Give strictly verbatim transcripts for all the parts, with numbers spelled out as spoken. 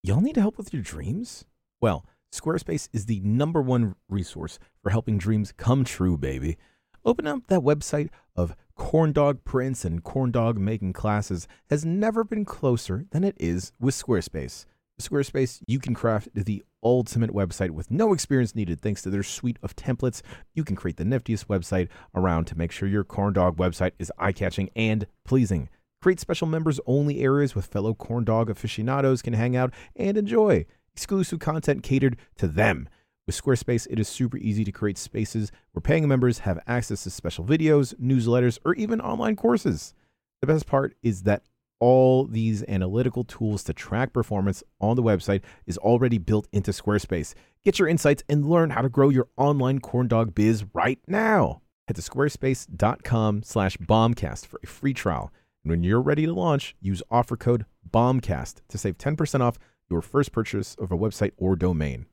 Y'all need help with your dreams? Well, Squarespace is the number one resource for helping dreams come true, baby. Open up that website of corn dog prints and corn dog making classes has never been closer than it is with Squarespace. With Squarespace, you can craft the ultimate website with no experience needed thanks to their suite of templates. You can create the niftiest website around to make sure your corn dog website is eye-catching and pleasing. Create special members-only areas with fellow corn dog aficionados can hang out and enjoy. Exclusive content catered to them. With Squarespace, it is super easy to create spaces where paying members have access to special videos, newsletters, or even online courses. The best part is that all these analytical tools to track performance on the website is already built into Squarespace. Get your insights and learn how to grow your online corn dog biz right now. Head to squarespace.com slash bombcast for a free trial. And when you're ready to launch, use offer code BOMBCAST to save ten percent off your first purchase of a website or domain.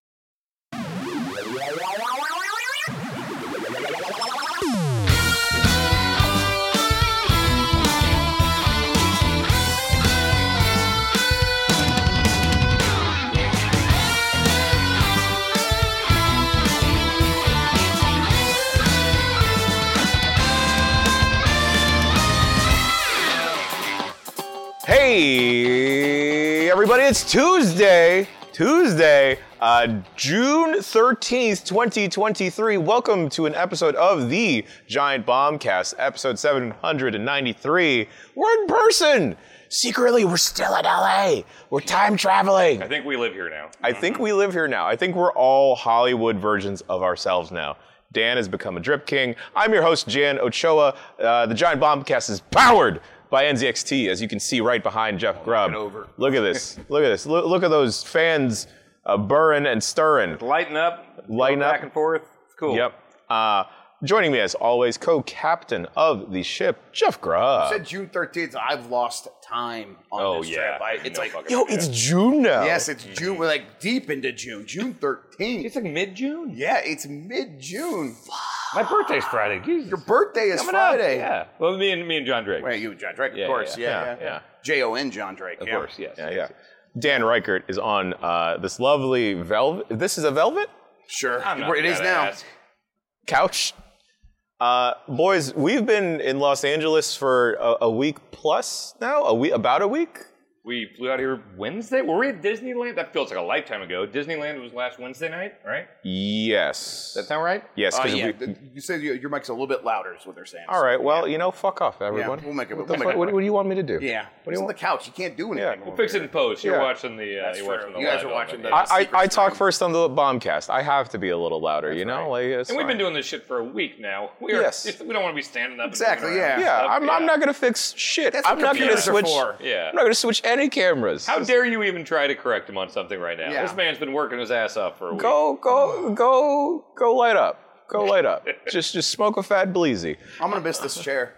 Hey, everybody, it's Tuesday, Tuesday, uh, June thirteenth, twenty twenty-three. Welcome to an episode of the Giant Bombcast, episode seven hundred ninety-three. We're in person. Secretly, we're still in L A. We're time traveling. I think we live here now. I think we live here now. I think we're all Hollywood versions of ourselves now. Dan has become a drip king. I'm your host, Jan Ochoa. Uh, the Giant Bombcast is powered by N Z X T, as you can see right behind Jeff Grubb. Over. Look at this. Look at this. Look, look at those fans uh, burring and stirring. Lighten up. Lighten up. Back and forth. It's cool. Yep. Uh, joining me, as always, co-captain of the ship, Jeff Grubb. You said June thirteenth. I've lost time on Oh, this yeah. trip. I, it's No like, fucking- Yo, it's June now. yes, it's June. We're like deep into June. June thirteenth. It's like mid-June. Yeah, it's mid-June. My birthday's Friday. Jesus. Your birthday is Coming up. Friday. Yeah. Well, me and me and John Drake. Wait, you, John Drake, of Yeah, course. yeah, Yeah, yeah, yeah. yeah. J O N John Drake. Of yeah. course, yes. Yeah, yeah. Dan Reichert is on uh, this lovely velvet. This is a velvet Sure. I'm not It is gonna now. ask. couch. Uh, boys, we've been in Los Angeles for a, a week plus now. A week, about a week. We flew out here Wednesday. Were we at Disneyland? That feels like a lifetime ago. Disneyland was last Wednesday night, right? Yes. Does that sound right? Yes. Uh, 'cause yeah, we- th- you said your, your mic's a little bit louder is what they're saying. all right. Well, you know, fuck off, Yeah, everyone. we'll make it. We'll What, make it what, work. what do you want me to do? Yeah. What do It's you on want? the couch. You can't do anything. Yeah. over We'll fix it here. in post. You're Yeah. watching the. Uh, That's you're true. watching the. You guys live are watching element. the- I, I, I secret talk stream. first on the Bombcast. I have to be a little louder, you know? right. Like, it's And we've fine. been doing this shit for a week now. We are, Yes. it's- We don't want to be standing up. and Exactly, moving around yeah. and Yeah, stuff. I'm, I'm not gonna fix shit. That's I'm what not gonna computers are switch. for. Yeah. I'm not gonna switch any cameras. How dare you even try to correct him on something right now? Yeah. This man's been working his ass off for a week. Go, go, go, go! Light up. Go light up. just, just smoke a fat bleezy. I'm going to miss this chair.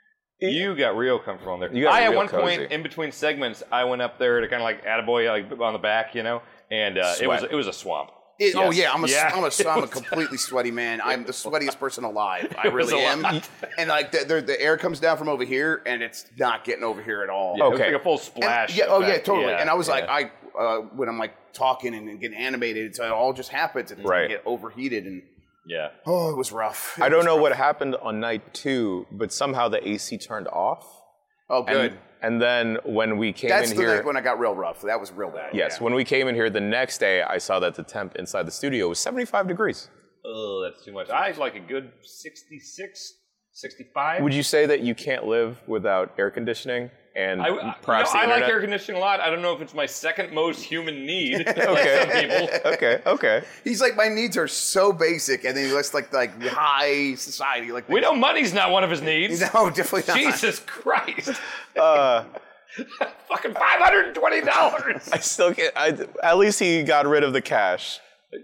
You got real comfortable in there. You got I, at real one cozy. point, in between segments, I went up there to kind of like attaboy like on the back, you know, and uh, it was Sweat. it was a swamp. It, Oh Yes. yeah, I'm a, Yeah. I'm a, I'm a It was- completely sweaty man. I'm the sweatiest person alive. I It was really a am. lot. And like the, the, the air comes down from over here, and it's not getting over here at all. Yeah, It was Okay. like a full And- splash. yeah, oh yeah, effect. totally. Yeah, And I was like, yeah. I uh, when I'm like talking and getting animated, it's, it all just happens, and it's Right. like get overheated, and yeah. oh, it was rough. It I don't was know rough. what happened on night two, but somehow the A C turned off. Oh, good. And, and then when we came That's in the here, night when I got real rough. That was real bad. yes, yeah. when we came in here the next day, I saw that the temp inside the studio was seventy-five degrees. Oh, that's too much. I like a good sixty-six, sixty-five. Would you say that you can't live without air conditioning and I, I, perhaps you know, the I like internet? air conditioning a lot. I don't know if it's my second most human need. Okay. Like some people. okay, okay. He's like, my needs are so basic, and then he looks like like high society. Like We know money's not one of his needs. No, definitely not. Jesus Christ. Uh, Fucking five hundred twenty dollars. I still can't. I, at least he got rid of the cash.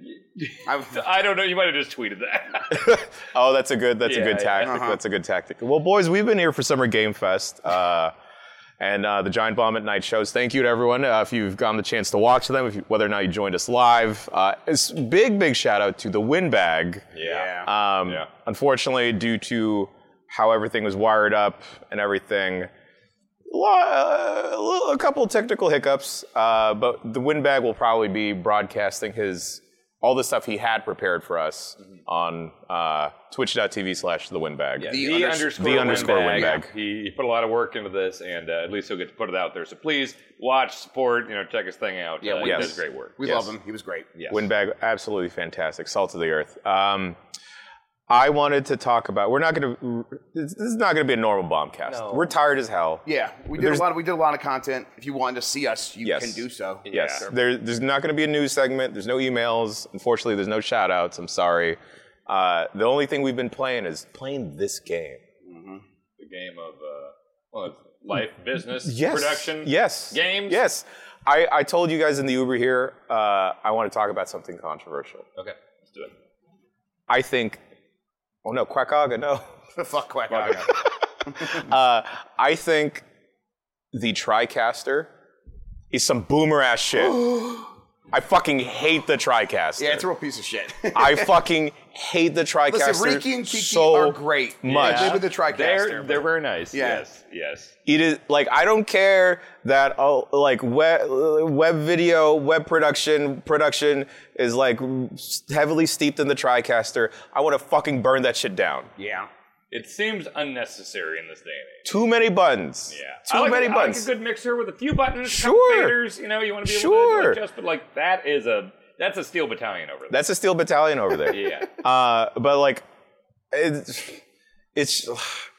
I, I don't know. You might have just tweeted that. Oh, that's a good. That's Yeah, a good yeah. tactic. Uh-huh. That's a good tactic. Well, boys, we've been here for Summer Game Fest uh, and uh, the Giant Bomb at Night shows. Thank you to everyone uh, if you've gotten the chance to watch them, if you, whether or not you joined us live. Uh, it's big, big shout out to the Windbag. Yeah. Um, Yeah. Unfortunately, due to how everything was wired up and everything, Uh, a couple technical hiccups, uh, but the Windbag will probably be broadcasting his all the stuff he had prepared for us mm-hmm. on uh, twitch.tv slash the Windbag. Yeah, the, the underscore, the underscore Windbag. Windbag. He, he put a lot of work into this, and uh, at least he'll get to put it out there. So please watch, support, you know, check his thing out. Yeah, uh, yes. he does great work. We yes. love him. He was great. Yes. Windbag, absolutely fantastic. Salt of the earth. Um, I wanted to talk about. We're not going to. This is not going to be a normal bombcast. No. We're tired as hell. Yeah, we did There's- a lot. Of, we did a lot of content. If you wanted to see us, you Yes. can do so. Yes. Yeah. There, there's not going to be a news segment. There's no emails. Unfortunately, there's no shout outs. I'm sorry. Uh, the only thing we've been playing is playing this game. The game of uh, well, it's life, business, Yes. production, Yes. games. Yes. I, I told you guys in the Uber here, uh, I want to talk about something controversial. Okay, let's do it. I think. Oh no, Quackaga, no. Fuck Quack. uh, I think the TriCaster is some boomer ass shit. I fucking hate the TriCaster. Yeah, it's a real piece of shit. I fucking hate the TriCaster. Listen, Riki and Kiki so are great. much. They live with the TriCaster. They're but- they're very nice. Yeah. Yes, yes. It is like I don't care that uh, like web web video web production production is like heavily steeped in the TriCaster. I want to fucking burn that shit down. Yeah. It seems unnecessary in this day and age. Too many buttons. Yeah. Too I like many a, buttons. I like a good mixer with a few buttons, Sure. a couple faders, you know, you want to be able Sure. to adjust, but like that is a that's a steel battalion over there. That's a steel battalion over there. yeah. Uh, but like, it's, it's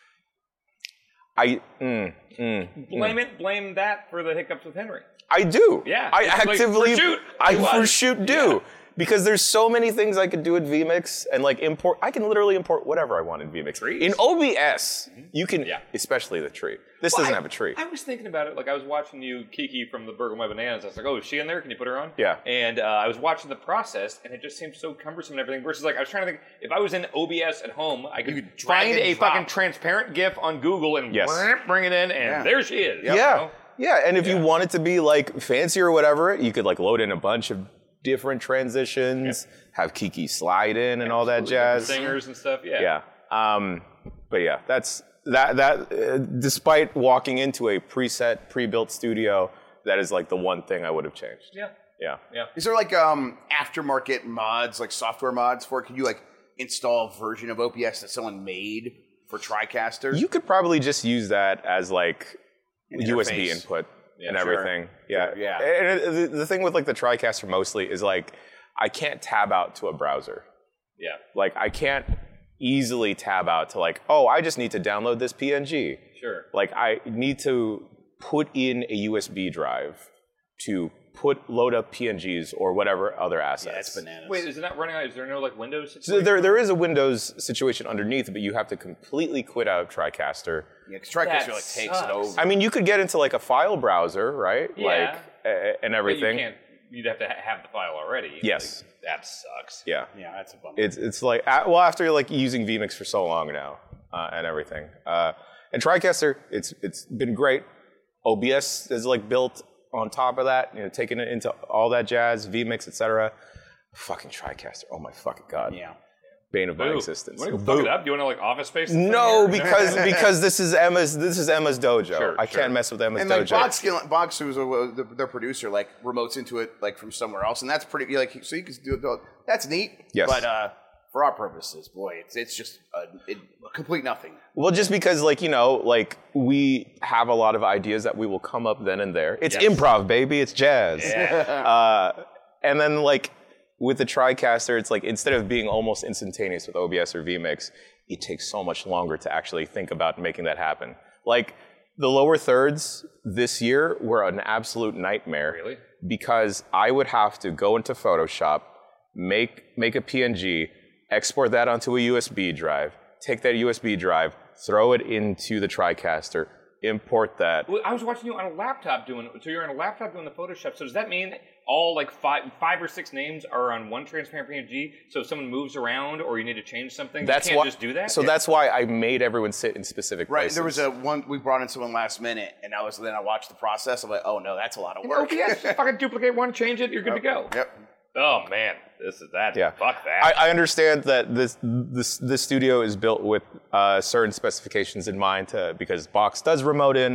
I mm, mm, Blame mm. it, blame that for the hiccups with Henry. I do. Yeah, I it's like, actively. for shoot, I it for was. shoot do. Yeah. Because there's so many things I could do with vMix and like import. I can literally import whatever I want in vMix. Trees? In O B S, you can, Yeah. especially the tree. This Well, doesn't I- have a tree. I was thinking about it. Like I was watching you, Kiki from the Burgle My Bananas. I was like, "Oh, is she in there? Can you put her on?" Yeah. And uh, I was watching the process, and it just seemed so cumbersome and everything. Versus, like, I was trying to think if I was in O B S at home, I could, could drag find and a drop. fucking transparent GIF on Google and Yes. bring it in, and Yeah. there she is. you yeah. know? Yeah. And if you Yeah. want it to be like fancy or whatever, you could like load in a bunch of different transitions, have Kiki slide in and all that jazz. Singers and stuff. Yeah. Yeah. Um, but yeah, that's that. That uh, despite walking into a preset, pre-built studio, that is like the one thing I would have changed. Yeah. Yeah. Yeah. Is there like um aftermarket mods, like software mods for it? Can you like install a version of O B S that someone made for TriCaster? You could probably just use that as like An U S B interface. input Yeah, and sure. everything. Yeah. Yeah. And it- the, the thing with like the TriCaster mostly is like I can't tab out to a browser. Yeah. Like I can't easily tab out to like, oh, I just need to download this P N G. Sure. Like I need to put in a U S B drive to put load up P N Gs or whatever other assets. Yeah, that's bananas. Wait, is it not running? Is there no like Windows? So situation? there, there is a Windows situation underneath, but you have to completely quit out of TriCaster. Yeah, because TriCaster That like takes sucks. it over. I mean, you could get into like a file browser, right? Yeah. Like uh, and But everything. you can't. You'd have to ha- have the file already. Yes. Like, that sucks. Yeah. yeah, that's a bummer. It's it's like uh, well after you're like using vMix for so long now uh, and everything. Uh, and TriCaster, it's it's been great. O B S is like built on top of that, you know, taking it into all that jazz, vMix, et cetera. Fucking TriCaster. Oh my fucking god. yeah. Bane of my Boo. existence. You want to Boo. fuck it up? Do you want to like Office Space? this No, thing here? because because this is Emma's this is Emma's dojo. Sure, I sure. can't mess with Emma's And like dojo. Box, Box, who's a, the, their producer, like remotes into it like from somewhere else, and that's pretty like so you can do it. That's neat. Yes. But uh, for our purposes, boy, it's it's just a, it, complete nothing. Well, just because, like, you know, like, we have a lot of ideas that we will come up then and there. It's Yes. improv, baby. It's jazz. Yeah. Uh, and then, like, with the TriCaster, it's like, instead of being almost instantaneous with O B S or vMix, it takes so much longer to actually think about making that happen. Like, the lower thirds this year were an absolute nightmare. Really? Because I would have to go into Photoshop, make make a P N G, export that onto a U S B drive, take that U S B drive, throw it into the TriCaster, import that. Well, I was watching you on a laptop doing. So you're on a laptop doing the Photoshop. So does that mean all like five, five or six names are on one transparent P N G? So if someone moves around or you need to change something, That's you can't why, just do that. So that's why I made everyone sit in specific Right. places. There was a one we brought in someone last minute, and I was then I watched the process. I'm like, oh no, that's a lot of O work. B S, just fucking duplicate one, change it, you're good to go. Yep. Oh man, this is that. Yeah. Fuck that. I, I understand that this this this studio is built with uh, certain specifications in mind to, because Box does remote in,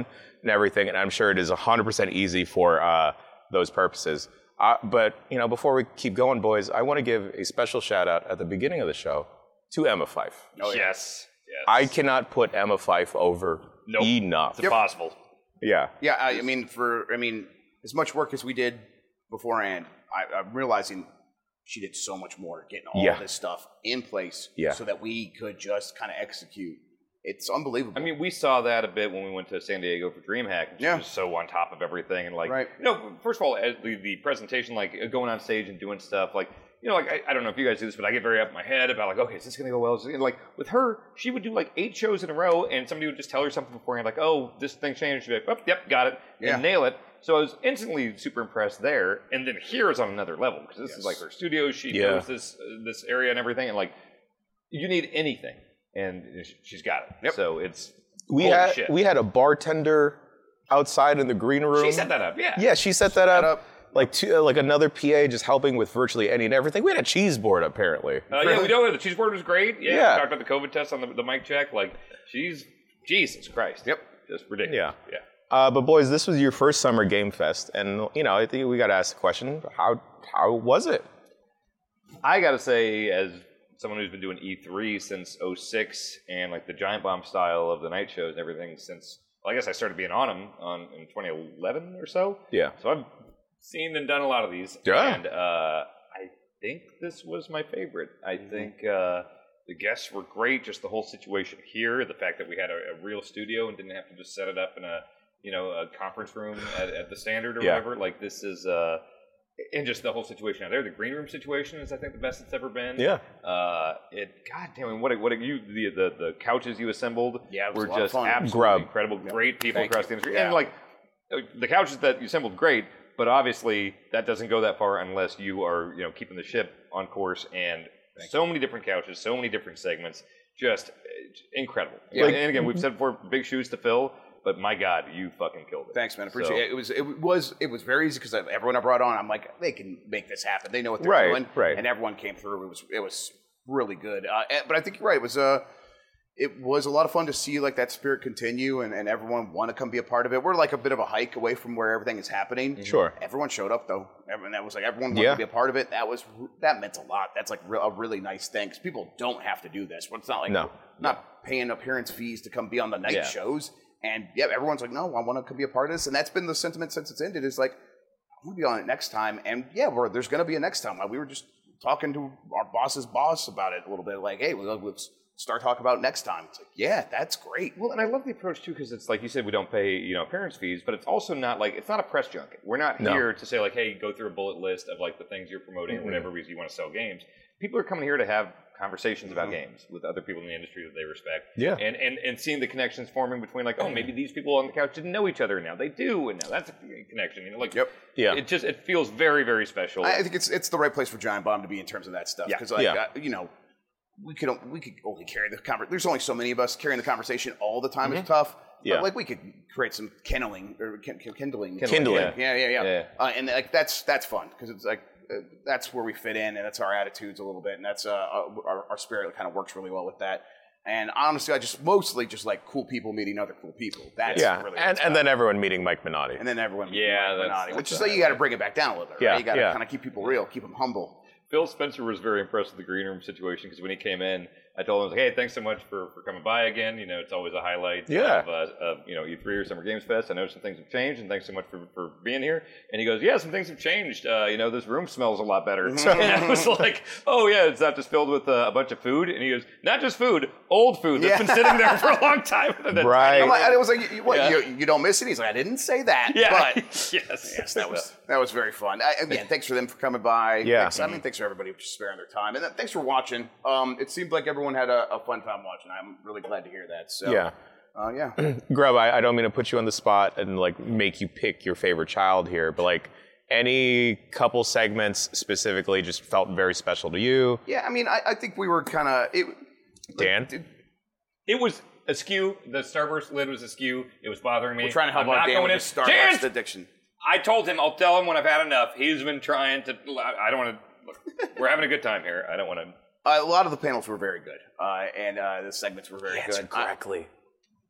and everything, and I'm sure it is one hundred percent easy for uh, those purposes. Uh, but, you know, before we keep going, boys, I want to give a special shout out at the beginning of the show to Emma Fyffe. Oh, yeah. Yes. yes. I cannot put Emma Fyffe over nope. enough. It's impossible. Yeah. Yeah, I, I mean, for I mean, as much work as we did beforehand, I, I'm realizing she did so much more, getting all yeah. this stuff in place yeah. so that we could just kind of execute. It's unbelievable. I mean, we saw that a bit when we went to San Diego for DreamHack. And she yeah. was so on top of everything. And, like, right. you know, first of all, the, the presentation, like, going on stage and doing stuff, like, you know, like, I, I don't know if you guys do this, but I get very up in my head about, like, okay, is this going to go well? And, like, with her, she would do, like, eight shows in a row, and somebody would just tell her something beforehand, like, oh, this thing changed. She'd be like, oh, yep, got it, yeah. and nail it. So I was instantly super impressed there. And then here is on another level, because this yes. is, like, her studio. She yeah. knows this, uh, this area and everything. And, like, you need anything, and she's got it. Yep. So it's we holy had shit. we had a bartender outside in the green room. She set that up, yeah. Yeah, she set that up. up. Like two, uh, like another P A just helping with virtually any and everything. We had a cheese board apparently. Uh, yeah, we know the cheese board was great. Yeah, yeah. we talked about the COVID test on the, the mic check. Like, she's Jesus Christ. Yep, just ridiculous. Yeah, yeah. Uh, but boys, this was your first summer Game Fest, and you know, I think we got to ask the question: how how was it? I got to say, as someone who's been doing E three since oh six and like the Giant Bomb style of the night shows and everything since, well, I guess I started being on them on in twenty eleven or so. Yeah. So I've seen and done a lot of these. Yeah. And uh, I think this was my favorite. I mm-hmm. think uh, the guests were great. Just the whole situation here, the fact that we had a, a real studio and didn't have to just set it up in a, you know, a conference room at, at the Standard or yeah. whatever. Like, this is, uh, and just the whole situation out there. The green room situation is, I think, the best it's ever been. Yeah. Uh, it, God damn it, what, what you, the, the, the couches you assembled yeah, were just absolutely Grub. incredible. Yep. Great people Thank across you. the industry. Yeah. And, like, the couches that you assembled, great. But obviously, that doesn't go that far unless you are, you know, keeping the ship on course. And Thank so you. many different couches, so many different segments, just incredible. Yeah. And again, we've said before, big shoes to fill. But my God, you fucking killed it. Thanks, man. I appreciate so, it. It was it was it was very easy because everyone I brought on, I'm like, they can make this happen. They know what they're right, doing, right? And everyone came through. It was it was really good. Uh, and, but I think you're right. It was uh, it was a lot of fun to see like that spirit continue and, and everyone want to come be a part of it. We're like a bit of a hike away from where everything is happening. Sure. Everyone showed up though. Everyone that was like everyone wanted yeah. to be a part of it. That was that meant a lot. That's like re- a really nice thing because people don't have to do this. It's not like no. not paying appearance fees to come be on the night yeah. shows. And yeah, everyone's like, no, I want to be a part of this. And that's been the sentiment since it's ended is like, I want to be on it next time. And yeah, we're, there's going to be a next time. We were just talking to our boss's boss about it a little bit. Like, hey, let's start talking about it next time. It's like, yeah, that's great. Well, and I love the approach too because it's like you said, we don't pay, you know, appearance fees, but it's also not like, it's not a press junket. We're not no. here to say like, hey, go through a bullet list of like the things you're promoting mm-hmm. or whatever reason you want to sell games. People are coming here to have conversations about mm-hmm. games with other people in the industry that they respect. Yeah. And, and and seeing the connections forming between like, oh, maybe these people on the couch didn't know each other and now they do, and now that's a connection. You know, like yep. yeah. it just it feels very, very special. I think it's it's the right place for Giant Bomb to be in terms of that stuff. Yeah. Because like yeah. uh, you know, we could we could only carry the conversation. There's only so many of us carrying the conversation all the time. Mm-hmm. Is tough. Yeah. But like we could create some kindling or kindling. Kindling. Kindling. Yeah, yeah, yeah. yeah. yeah. Uh, and like that's that's fun because it's like. Uh, that's where we fit in, and that's our attitudes a little bit, and that's uh, our, our spirit kind of works really well with that. And honestly, I just mostly just like cool people meeting other cool people. That's yeah, really and and then everyone meeting Mike Minotti, and then everyone meeting yeah, Mike that's, Minotti, that's which is uh, like you got to bring it back down a little bit. Yeah, right? You got to yeah. kind of keep people real, keep them humble. Phil Spencer was very impressed with the green room situation because when he came in, I told him, I was like, hey, thanks so much for, for coming by again. You know, it's always a highlight yeah. of, uh, of, you know, E three or Summer Games Fest. I know some things have changed, and thanks so much for, for being here. And he goes, yeah, some things have changed. Uh, you know, this room smells a lot better. And I was like, oh, yeah, it's not just filled with uh, a bunch of food. And he goes, not just food, old food that's Yeah. been sitting there for a long time. Right. I'm like, and it was like, you, what, Yeah. you, you don't miss it? He's like, I didn't say that. Yeah. But yes. yes, that was that was very fun. I, again, thanks for them for coming by. Yeah. Thanks, I mean, thanks for everybody for sparing their time. And then, thanks for watching. Um, it seemed like everyone had a, a fun time watching. I'm really glad to hear that. So, yeah. Uh, yeah. Grub, I, I don't mean to put you on the spot and like make you pick your favorite child here, but like any couple segments specifically just felt very special to you. Yeah, I mean, I, I think we were kind of... Dan? Like, It was askew. The Starburst lid was askew. It was bothering me. we're trying to help I'm out not Dan going with in. his Starburst Chance! addiction. I told him, I'll tell him when I've had enough. He's been trying to... I don't want to... Look, we're having a good time here. I don't want to... Uh, a lot of the panels were very good, uh, and uh, the segments were very Answer good. correctly.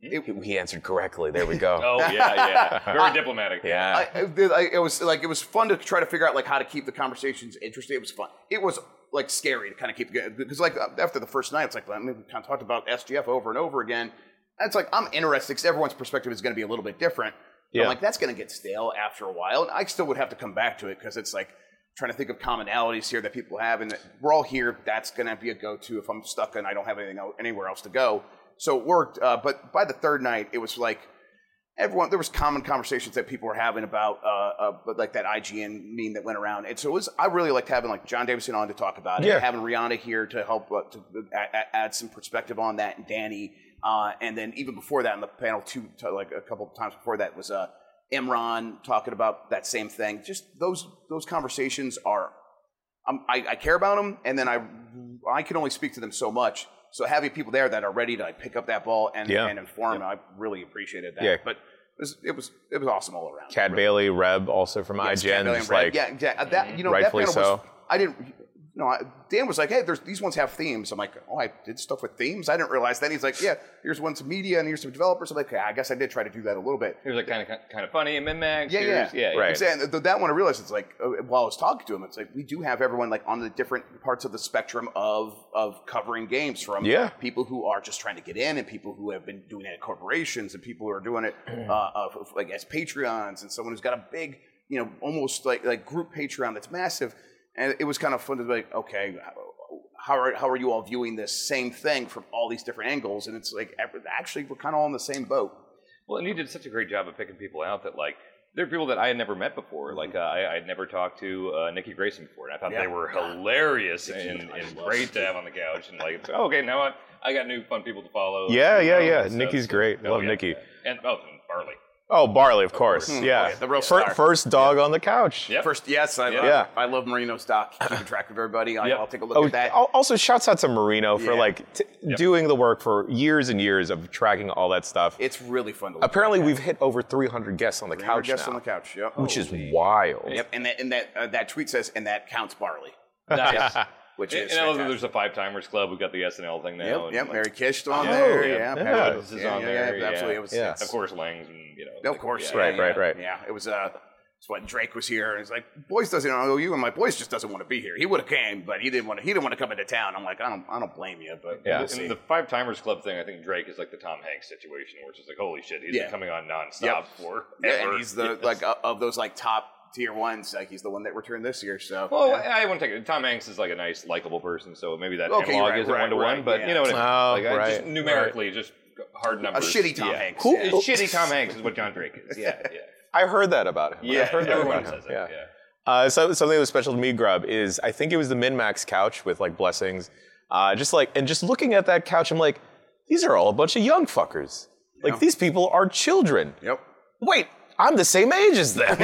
He, he answered correctly. There we go. Oh yeah, yeah. Very diplomatic. Yeah. I, I, I, it was like it was fun to try to figure out like how to keep the conversations interesting. It was fun. It was like scary to kind of keep it because like after the first night, it's like I mean, we kind of talked about S G F over and over again. And it's like I'm interested because everyone's perspective is going to be a little bit different. Yeah. I'm like that's going to get stale after a while, and I still would have to come back to it because it's like trying to think of commonalities here that people have, and that we're all here. That's going to be a go-to if I'm stuck and I don't have anything else, anywhere else to go. So it worked, uh, but by the third night, it was like everyone. There was common conversations that people were having about, uh, uh, like that I G N meme that went around, and so it was. I really liked having like John Davison on to talk about it, Yeah. having Rihanna here to help uh, to add, add some perspective on that, and Danny, uh, and then even before that in the panel, two to, like a couple of times before that was uh, Imran talking about that same thing. Just those those conversations are, um, I, I care about them, and then I I can only speak to them so much. So having people there that are ready to like, pick up that ball and, Yeah. and inform, I really appreciated that. Yeah. But it was, it was it was awesome all around. Cad Really. Bailey, Reb, also from Yes, I G N. Cat Bailey Just and Brad. like, yeah, yeah, that you know rightfully that panel was. so. I didn't. You know, I- Dan was like, "Hey, there's these ones have themes." I'm like, "Oh, I did stuff with themes. I didn't realize that." He's like, "Yeah, here's one some media and here's some developers." I'm like, "Okay, I guess I did try to do that a little bit." He was like kind of kind of funny and min-max. Yeah, yeah, Here's- yeah, Right. Exactly. And th- that one I realized it's like uh, while I was talking to him, it's like we do have everyone like on the different parts of the spectrum of of covering games, from Yeah. people who are just trying to get in, and people who have been doing it at corporations, and people who are doing it uh, of, of, like as Patreons, and someone who's got a big, you know, almost like like group Patreon that's massive. And it was kind of fun to be like, okay, how are how are you all viewing this same thing from all these different angles? And it's like actually we're kind of all in the same boat. Well, and you did such a great job of picking people out that, like, there are people that I had never met before. Like, uh, I I had never talked to uh, Nikki Grayson before, and I thought Yeah. they were hilarious and, and great to have on the couch. And, like, oh, okay, now I, I got new fun people to follow. Yeah, yeah, and yeah. stuff. Nikki's So- great. oh, Love yeah. Nikki. And, oh, and Barley. Oh, Barley, of course. Hmm. Yeah. Oh, yeah, the real Fir- star. First dog on the couch. Yep. First, yes, I love, Yeah. I love Marino's doc. Keeping track of everybody. I, Yep. I'll take a look Oh, at that. al- also, shouts out to Marino for Yeah. like t- doing the work for years and years of tracking all that stuff. It's really fun to look Apparently, at. we've hit over three hundred guests on the couch guests now, on the couch. Yep. which is wild. Yep, and that and that uh, that tweet says, and that counts Barley, Nice. which And, is and I love that fantastic. there's a Five Timers Club. We've got the S N L thing now. Yep, and, yep. like, Mary Kish on Oh, there. yeah. Yeah, Yeah. Pat- This is yeah, on yeah, there, yeah, absolutely. yeah. It was, Yeah. it's- Of course, Langs and, you know. No, like, of course. yeah, Right, yeah, right, yeah. right. Yeah, it was. Uh, it's what Drake was here, and he's like, "Boys doesn't know you," and my boys just doesn't want to be here. He would have came, but he didn't want to. He didn't want to come into town. I'm like, I don't, I don't blame you, but Yeah. we'll And see. the Five Timers Club thing, I think Drake is like the Tom Hanks situation, where it's just like, holy shit, he's Yeah. been coming on nonstop Yep. for Yeah, ever. and he's the Yes. like uh, of those like top tier ones. Like he's the one that returned this year. So Well, yeah. I won't take it. Tom Hanks is like a nice, likable person, so maybe that Okay, analog right, isn't right, one to one. right, But yeah. you know what I mean? Oh, like, I right, just numerically, just hard a numbers. shitty Tom yeah. Hanks. Who- Yeah. It's shitty Tom Hanks is what John Drake is. Yeah, yeah, I heard that about him. yeah. I've heard that Everyone about him. says it. Yeah. Yeah. Uh, so, something that was special to me, Grub, is I think it was the Min-Max couch with like blessings. Uh, just like, and just looking at that couch, I'm like, these are all a bunch of young fuckers. Like, Yeah. these people are children. Yep. Wait, I'm the same age as them.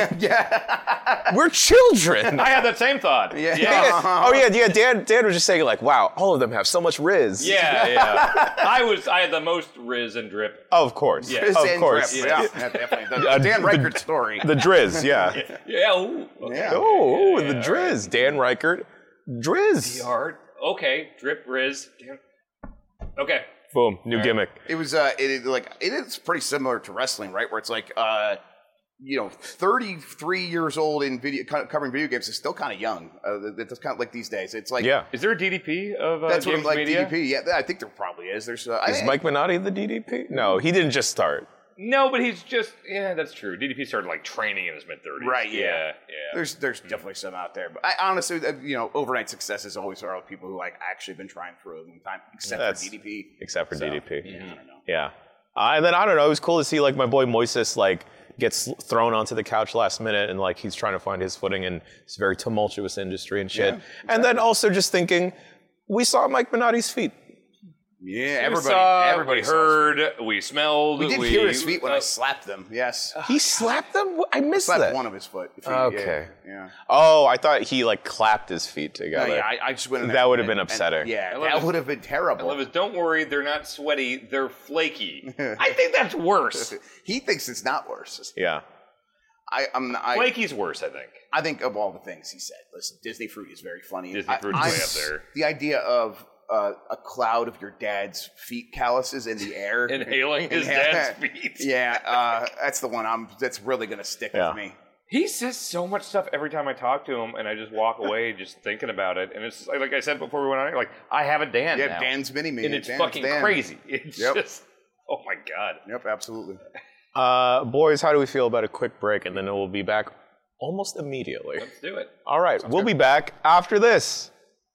Yeah. We're children. I had that same thought. Yeah. Yeah. Oh yeah, yeah. Dan, Dan was just saying like, wow, all of them have so much Riz. Yeah, yeah. I was. I had the most Riz and drip. Of course. Yeah. Chris Of and course. Drip. Yeah, yeah, definitely. The Uh, Dan the- Reichert story. The Driz, yeah. Yeah. Ooh. Okay. Yeah. Oh, Yeah, the yeah, Driz. Dan Reichert. Driz. Hard. Okay. Drip Riz. Damn. Okay. Boom. New gimmick. It was uh, it is like it is pretty similar to wrestling, right? Where it's like, uh, you know, thirty-three years old in video co- covering video games is still kind of young. Uh, that's kind of like these days. It's like Yeah. Is there a D D P of uh, that's what Games I'm like Media? D D P. Yeah, I think there probably is. There's uh, Is I, Mike Minotti the D D P? No, he didn't just start. No, but he's just. Yeah, that's true. D D P started like training in his mid thirties. Right, yeah. Yeah. Yeah. There's there's definitely some out there, but I honestly, uh, you know, overnight successes always are people who like actually been trying for a long time, except That's- for D D P. Except for So, D D P. Yeah, I don't know. Yeah. Uh, and then I don't know. It was cool to see like my boy Moises like gets thrown onto the couch last minute and like he's trying to find his footing in this very tumultuous industry and shit. Yeah, And then also just thinking, we saw Mike Minotti's feet. Yeah, We everybody, saw, everybody we saw his heard, we smelled. feet. We did we, hear his feet when uh, I slapped them. Yes, He slapped them? I missed slapped that. one of his foot. If he- Okay. Yeah. yeah. Oh, I thought he like clapped his feet No, together. yeah, I, I just went. in That there would have and- been and- upsetting. Yeah, love that it. would have been I terrible. love it. Don't worry, they're not sweaty. They're flaky. I think that's worse. He thinks it's not worse. Yeah. I, I'm. I, Flaky's worse, I think. I think of all the things he said. Listen, Disney Fruit is very funny. Disney I- Fruit's I- way up there. The idea of uh, a cloud of your dad's feet calluses in the air. Inhaling his Inhale- dad's feet. Yeah, uh, that's the one I'm. That's really gonna stick Yeah. with me. He says so much stuff every time I talk to him, and I just walk away just thinking about it. And it's like, like I said before we went on here, like I have a Dan Yeah, now, Dan's mini me, and it's Dan, fucking Dan. crazy. It's Yep. just, oh my god. Yep, absolutely. Uh, boys, how do we feel about a quick break? And then we'll be back almost immediately. Let's do it. All right, we'll be back after this.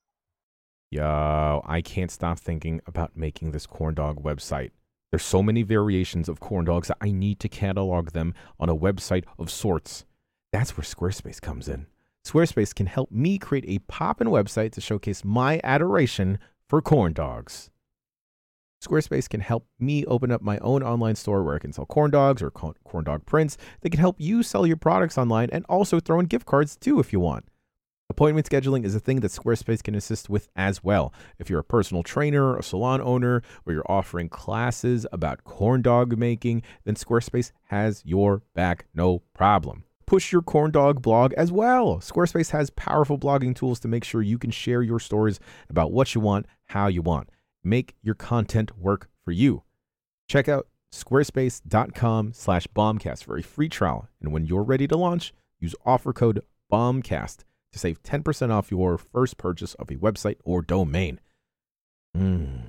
Yo, I can't stop thinking about making this corn dog website. There's so many variations of corn dogs that I need to catalog them on a website of sorts. That's where Squarespace comes in. Squarespace can help me create a poppin' website to showcase my adoration for corn dogs. Squarespace can help me open up my own online store where I can sell corn dogs or corn corn dog prints. They can help you sell your products online and also throw in gift cards too if you want. Appointment scheduling is a thing that Squarespace can assist with as well. If you're a personal trainer, a salon owner, or you're offering classes about corn dog making, then Squarespace has your back, no problem. Push your corn dog blog as well. Squarespace has powerful blogging tools to make sure you can share your stories about what you want, how you want. Make your content work for you. Check out squarespace.com slash bombcast for a free trial. And when you're ready to launch, use offer code BOMBCAST to save ten percent off your first purchase of a website or domain. Mmm,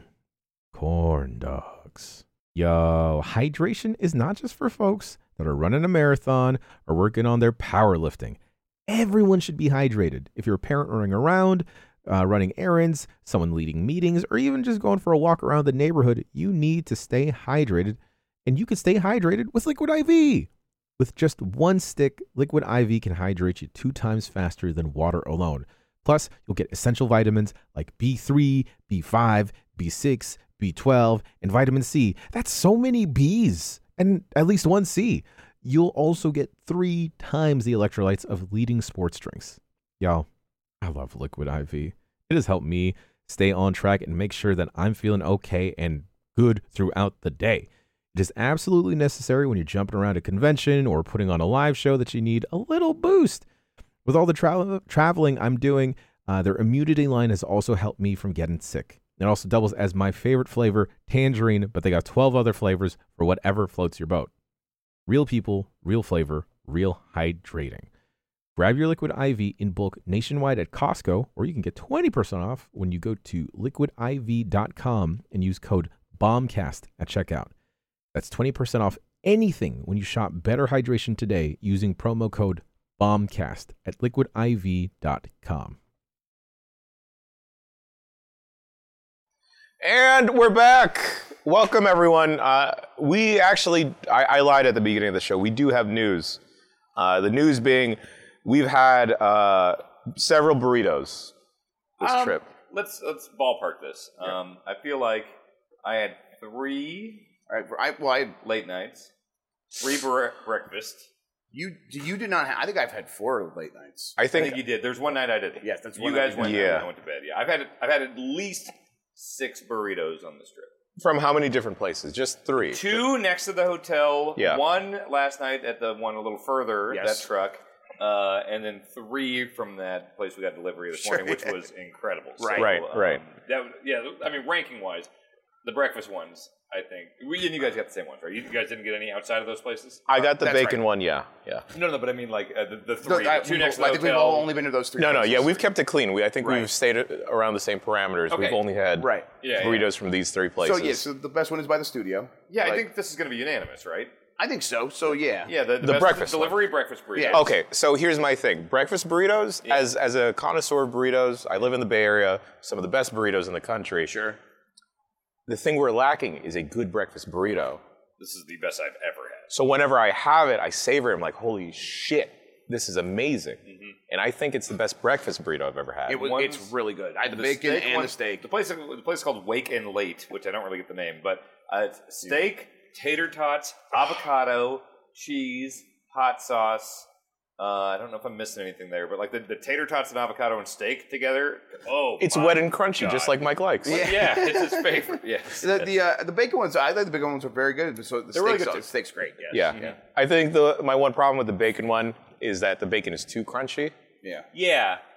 corn dogs. Yo, hydration is not just for folks that are running a marathon or working on their powerlifting. Everyone should be hydrated. If you're a parent running around, uh, running errands, someone leading meetings, or even just going for a walk around the neighborhood, you need to stay hydrated. And you can stay hydrated with Liquid I V. With just one stick, Liquid I V can hydrate you two times faster than water alone. Plus, you'll get essential vitamins like B three, B five, B six, B twelve, and vitamin C. That's so many Bs and at least one C. You'll also get three times the electrolytes of leading sports drinks. Yo, I love Liquid I V. It has helped me stay on track and make sure that I'm feeling okay and good throughout the day. It is absolutely necessary when you're jumping around a convention or putting on a live show that you need a little boost. With all the tra- traveling I'm doing, uh, their immunity line has also helped me from getting sick. It also doubles as my favorite flavor, tangerine, but they got twelve other flavors for whatever floats your boat. Real people, real flavor, real hydrating. Grab your Liquid I V in bulk nationwide at Costco, or you can get twenty percent off when you go to liquid I V dot com and use code BOMBCAST at checkout. That's twenty percent off anything when you shop Better Hydration today using promo code BOMBCAST at liquid I V dot com. And we're back. Welcome, everyone. Uh, we actually, I, I lied at the beginning of the show. We do have news. Uh, the news being we've had uh, several burritos this Um, trip. Let's let's ballpark this. Um, I feel like I had three All right, I, well, I, late nights, three bre- breakfast. you you did not. Have, I think I've had four late nights. I I think, think you did. There's one night I didn't. Yes, that's you one night guys you went. didn't. Yeah, Yeah. I went to bed. Yeah, I've had I've had at least six burritos on this trip. from how many different places? Just three. Two next to the hotel. Yeah. One last night at the one a little further. Yes. That truck. Uh, and then three from that place we got delivery this Sure. morning, which was incredible. Right. Right, right. That, yeah, I mean, ranking wise, the breakfast ones, I think. We, and you guys got the same ones, right? You guys didn't get any outside of those places? I got the That's bacon right. one, yeah. yeah. No, no, but I mean, like uh, the, the No, three, I, the two we've- next to the I think we've hotel. all only been to those three. No, no, places. yeah, we've kept it clean. We, I think Right. we've stayed around the same parameters. Okay. We've only had Right. Yeah, yeah. burritos from these three places. So yeah, so the best one is by the studio. Yeah, I Like- think this is going to be unanimous, right? I think so. So yeah. Yeah, the, the, The best breakfast the delivery breakfast burrito. Yeah. Okay, so here's my thing. Breakfast burritos, Yeah. as as a connoisseur of burritos, I live in the Bay Area, some of the best burritos in the country. Sure. The thing we're lacking is a good breakfast burrito. This is the best I've ever had. So whenever I have it, I savor it. I'm like, holy shit, this is amazing. Mm-hmm. And I think it's the best breakfast burrito I've ever had. It was, One's- it's really good. I had the, The bacon steak and one- the steak. The place, the place is called Wake and Late, which I don't really get the name, but uh, it's steak, tater tots, avocado, cheese, hot sauce. Uh, I don't know if I'm missing anything there, but like the, the tater tots and avocado and steak together. Oh, it's my wet and crunchy, just God. like Mike likes. Yeah. Yeah, it's his favorite. Yes. The the, uh, the bacon ones, I think the bacon ones are very good. So the They're really steak's, good, too. the steak's great. Yes. Yeah. I think the my one problem with the bacon one is that the bacon is too crunchy. Yeah. Yeah.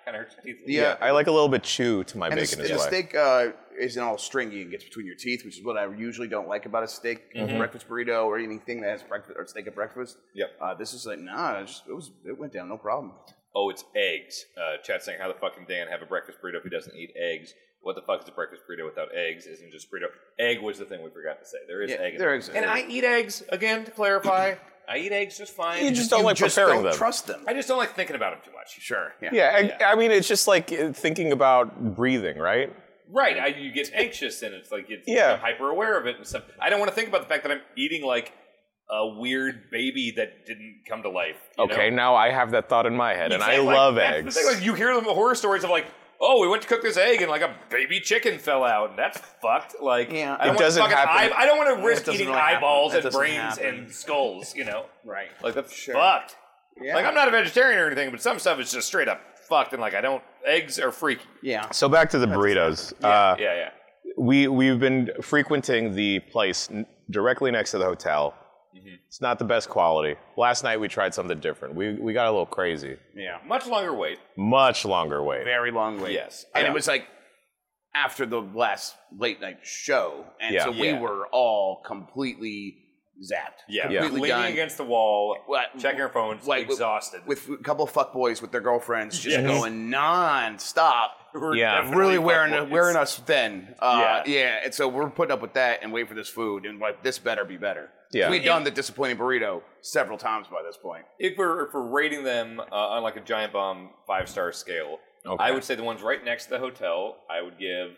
kind of hurts your teeth. Yeah, I like a little bit chew to my and bacon the, as and the well. steak uh, isn't all stringy and gets between your teeth, which is what I usually don't like about a steak Mm-hmm. breakfast burrito or anything that has breakfast or steak at breakfast. Yep. Uh, this is like nah, it, just, it was it went down no problem. Oh, it's eggs. Uh, Chat's saying, how the fuck can Dan have a breakfast burrito if he doesn't eat eggs? What the fuck is a breakfast burrito without eggs? Isn't just burrito. Egg was the thing we forgot to say. There is Yeah, egg in there it. is And egg. I eat eggs, again, to clarify. I eat eggs just fine. You just don't you like just preparing don't them. trust them. I just don't like thinking about them too much. Sure. Yeah. Yeah, I, Yeah. I mean, it's just like uh, thinking about breathing, right? Right, I, you get anxious and it's like it's, Yeah. I'm hyper aware of it and stuff. I don't want to think about the fact that I'm eating like a weird baby that didn't come to life. you Okay, know? now I have that thought in my head, and I Exactly. Like, love that's eggs. The thing, like, you hear the horror stories of like, oh, we went to cook this egg and like a baby chicken fell out. And that's fucked. Like, Yeah. I don't It want doesn't fucking happen. Eye, I don't want to risk doesn't eating really happen. eyeballs That and doesn't brains happen. and skulls. You know, Right. like that's Sure. fucked. Yeah. Like I'm not a vegetarian or anything, but some stuff is just straight up fucked. And like I don't, eggs are freaky. Yeah. So back to the burritos. Uh, yeah, yeah. we we've been frequenting the place n- directly next to the hotel. Mm-hmm. It's not the best quality. Last night we tried something different. We we got a little crazy. Yeah. Much longer wait. Much longer wait. Very long wait. Yes. And Yeah. it was like after the last late night show, and Yeah. so we Yeah. were all completely zapped. Yeah, Completely leaning done. against the wall, What- checking our phones, like, exhausted. With a couple of fuckboys with their girlfriends just Yes. going non-stop. We're Yeah. definitely Really wearing fuckboys. wearing us thin. Uh, Yeah. yeah. And so we're putting up with that and wait for this food, and like this better be better. Yeah. We've done the disappointing burrito several times by this point. If we're if we're rating them uh, on like a Giant Bomb five star scale, Okay. I would say the ones right next to the hotel, I would give.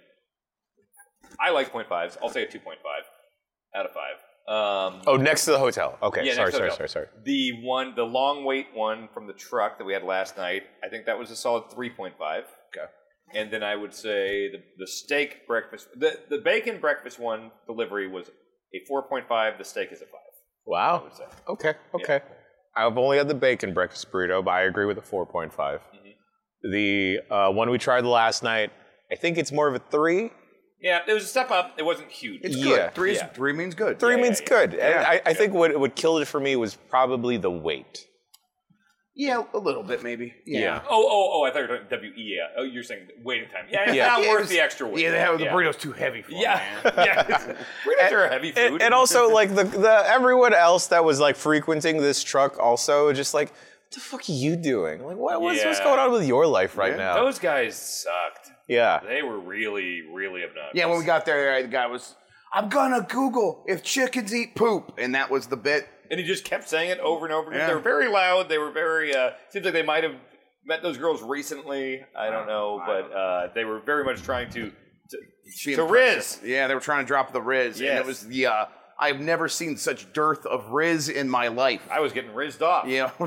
I like point fives. I'll say a two point five out of five. Um, Oh, next to the hotel. Okay, yeah, sorry, next to the sorry, hotel. sorry, sorry. The one, the long wait one from the truck that we had last night, I think that was a solid three point five. Okay. And then I would say the the steak breakfast, the the bacon breakfast one delivery was a four point five. The steak is a five. I Wow. would say. Okay, okay. I've only had the bacon breakfast burrito, but I agree with the four point five. Mm-hmm. The uh, one we tried last night, I think it's more of a three. Yeah, it was a step up. It wasn't huge. It's Yeah. good. Three, is, Yeah. three means good. Three yeah, means yeah. good. And Yeah. I, I think what what killed it for me was probably the wait. Yeah, a little bit maybe. Yeah. Oh, oh, oh! I thought you were talking W E A. Oh, you're saying waiting time. Yeah, it's Yeah. not Yeah, worth it was- the extra wait. Yeah, they have, the yeah. burrito's too heavy for Yeah, them, man. yeah. Burritos are a heavy food. And, and also, like the the everyone else that was like frequenting this truck, also just like, what the fuck are you doing? Like, what, what's, what's Yeah. going on with your life right Yeah. now? those guys sucked. yeah. They were really, really obnoxious. Yeah, when we got there, the guy was, I'm gonna Google if chickens eat poop. And that was the bit. and he just kept saying it over and over again. Yeah. They were very loud. They were very. Uh, seems like they might have met those girls recently. I don't know, but uh, they were very much trying to to, Be to impressive. Riz. Yeah, they were trying to drop the Riz. And Yes. it was the, uh, I've never seen such dearth of Riz in my life. I was getting rizzed off. You know?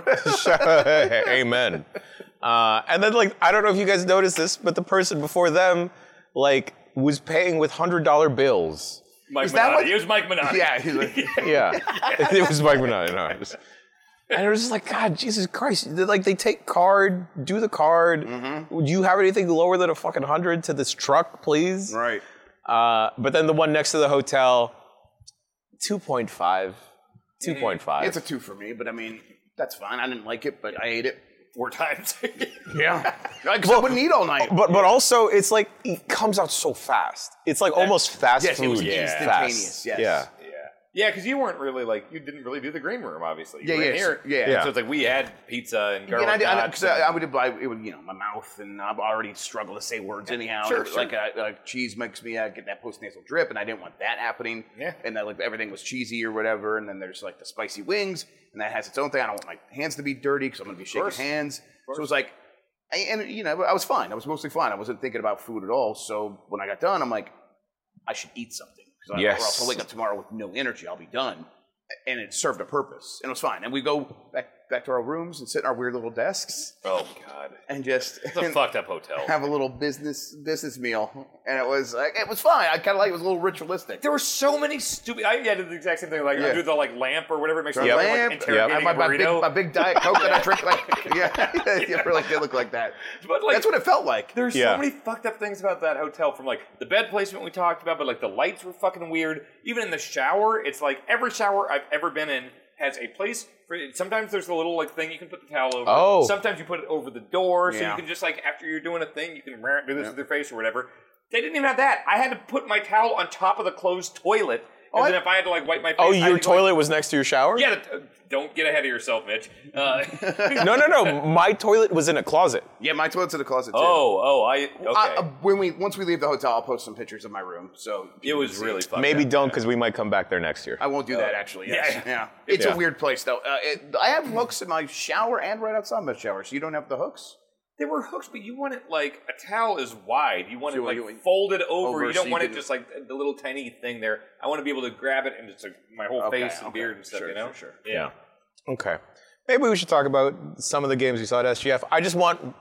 Amen. Uh, and then, like, I don't know if you guys noticed this, but the person before them, like, was paying with hundred dollar bills. Mike Is that Minotti. what- It was Mike Minotti. yeah. He's like, Yeah, it was Mike Minotti. No, it was- and it was just like, God, Jesus Christ! They're like, they take card, do the card. Mm-hmm. Would you have anything lower than a fucking hundred to this truck, please? right. Uh, but then the one next to the hotel, two point five. two point five. It's a two for me, but I mean, that's fine. I didn't like it, but I ate it. Four times. Yeah. Because I wouldn't eat all night. But but also it's like it comes out so fast. It's like almost fast Yes, food. it was Yeah. instantaneous. Fast. Yes. Yeah. Yeah, yeah, because you weren't really like you didn't really do the green room, obviously. You Yeah, were in yeah, here. so- yeah. And Yeah. So it's like we had pizza and Yeah, garlic and I, I, knots. cause I, I and- would, I, it would, you know, my mouth, and I've already struggled to say words anyhow. Sure, It was sure. Like, uh, like cheese makes me uh, get that postnasal drip, and I didn't want that happening. Yeah. And that like everything was cheesy or whatever. And then there's like the spicy wings, and that has its own thing. I don't want my hands to be dirty because I'm gonna be shaking course. hands. So it was like, I, and you know, I was fine. I was mostly fine. I wasn't thinking about food at all. So when I got done, I'm like, I should eat something because Yes. or else I'll wake up tomorrow with no energy. I'll be done. And it served a purpose, and it was fine. And we go back back to our rooms and sit in our weird little desks oh god, and just it's a fucked up hotel. have a little business business meal. And it was like it was fine. I kind of like it was a little ritualistic. There were so many stupid. I yeah, did the exact same thing. Like I Yeah. do the like lamp or whatever it makes The you lamp, like I have interrogating my, a my big burrito. my big diet coke that I drink. Like yeah, it really did look like that. But like That's what it felt like. there's Yeah. so many fucked up things about that hotel. From like the bed placement we talked about, but like the lights were fucking weird. Even in the shower, it's like every shower I've ever been in has a place for. Sometimes there's a little like thing you can put the towel over. Oh. Sometimes you put it over the door, so Yeah. you can just like after you're doing a thing, you can do this with your face or whatever. They didn't even have that. I had to put my towel on top of the closed toilet, and Oh, then I- if I had to like wipe my face, Oh, I had your to go, like- toilet was next to your shower? Yeah, the, uh, don't get ahead of yourself, Mitch. Uh, No, no, no. My toilet was in a closet. Yeah, my toilet's in the closet too. oh, oh, I okay. I- uh, when we once we leave the hotel, I'll post some pictures of my room. So it was really fun. Maybe don't, because we might come back there next year. I won't do that actually. Yes. yeah. Yeah, it's Yeah. a weird place though. Uh, it, I have hooks in my shower and right outside my shower, so you don't have the hooks. There were hooks, but you want it like a towel is wide. You want So it like you want- folded over. over You so don't you want it can- just like the little tiny thing there. I want to be able to grab it and just like my whole Okay, face and okay. beard and stuff. Sure, you know, sure, sure. Yeah. Okay. Maybe we should talk about some of the games we saw at S G F. I just want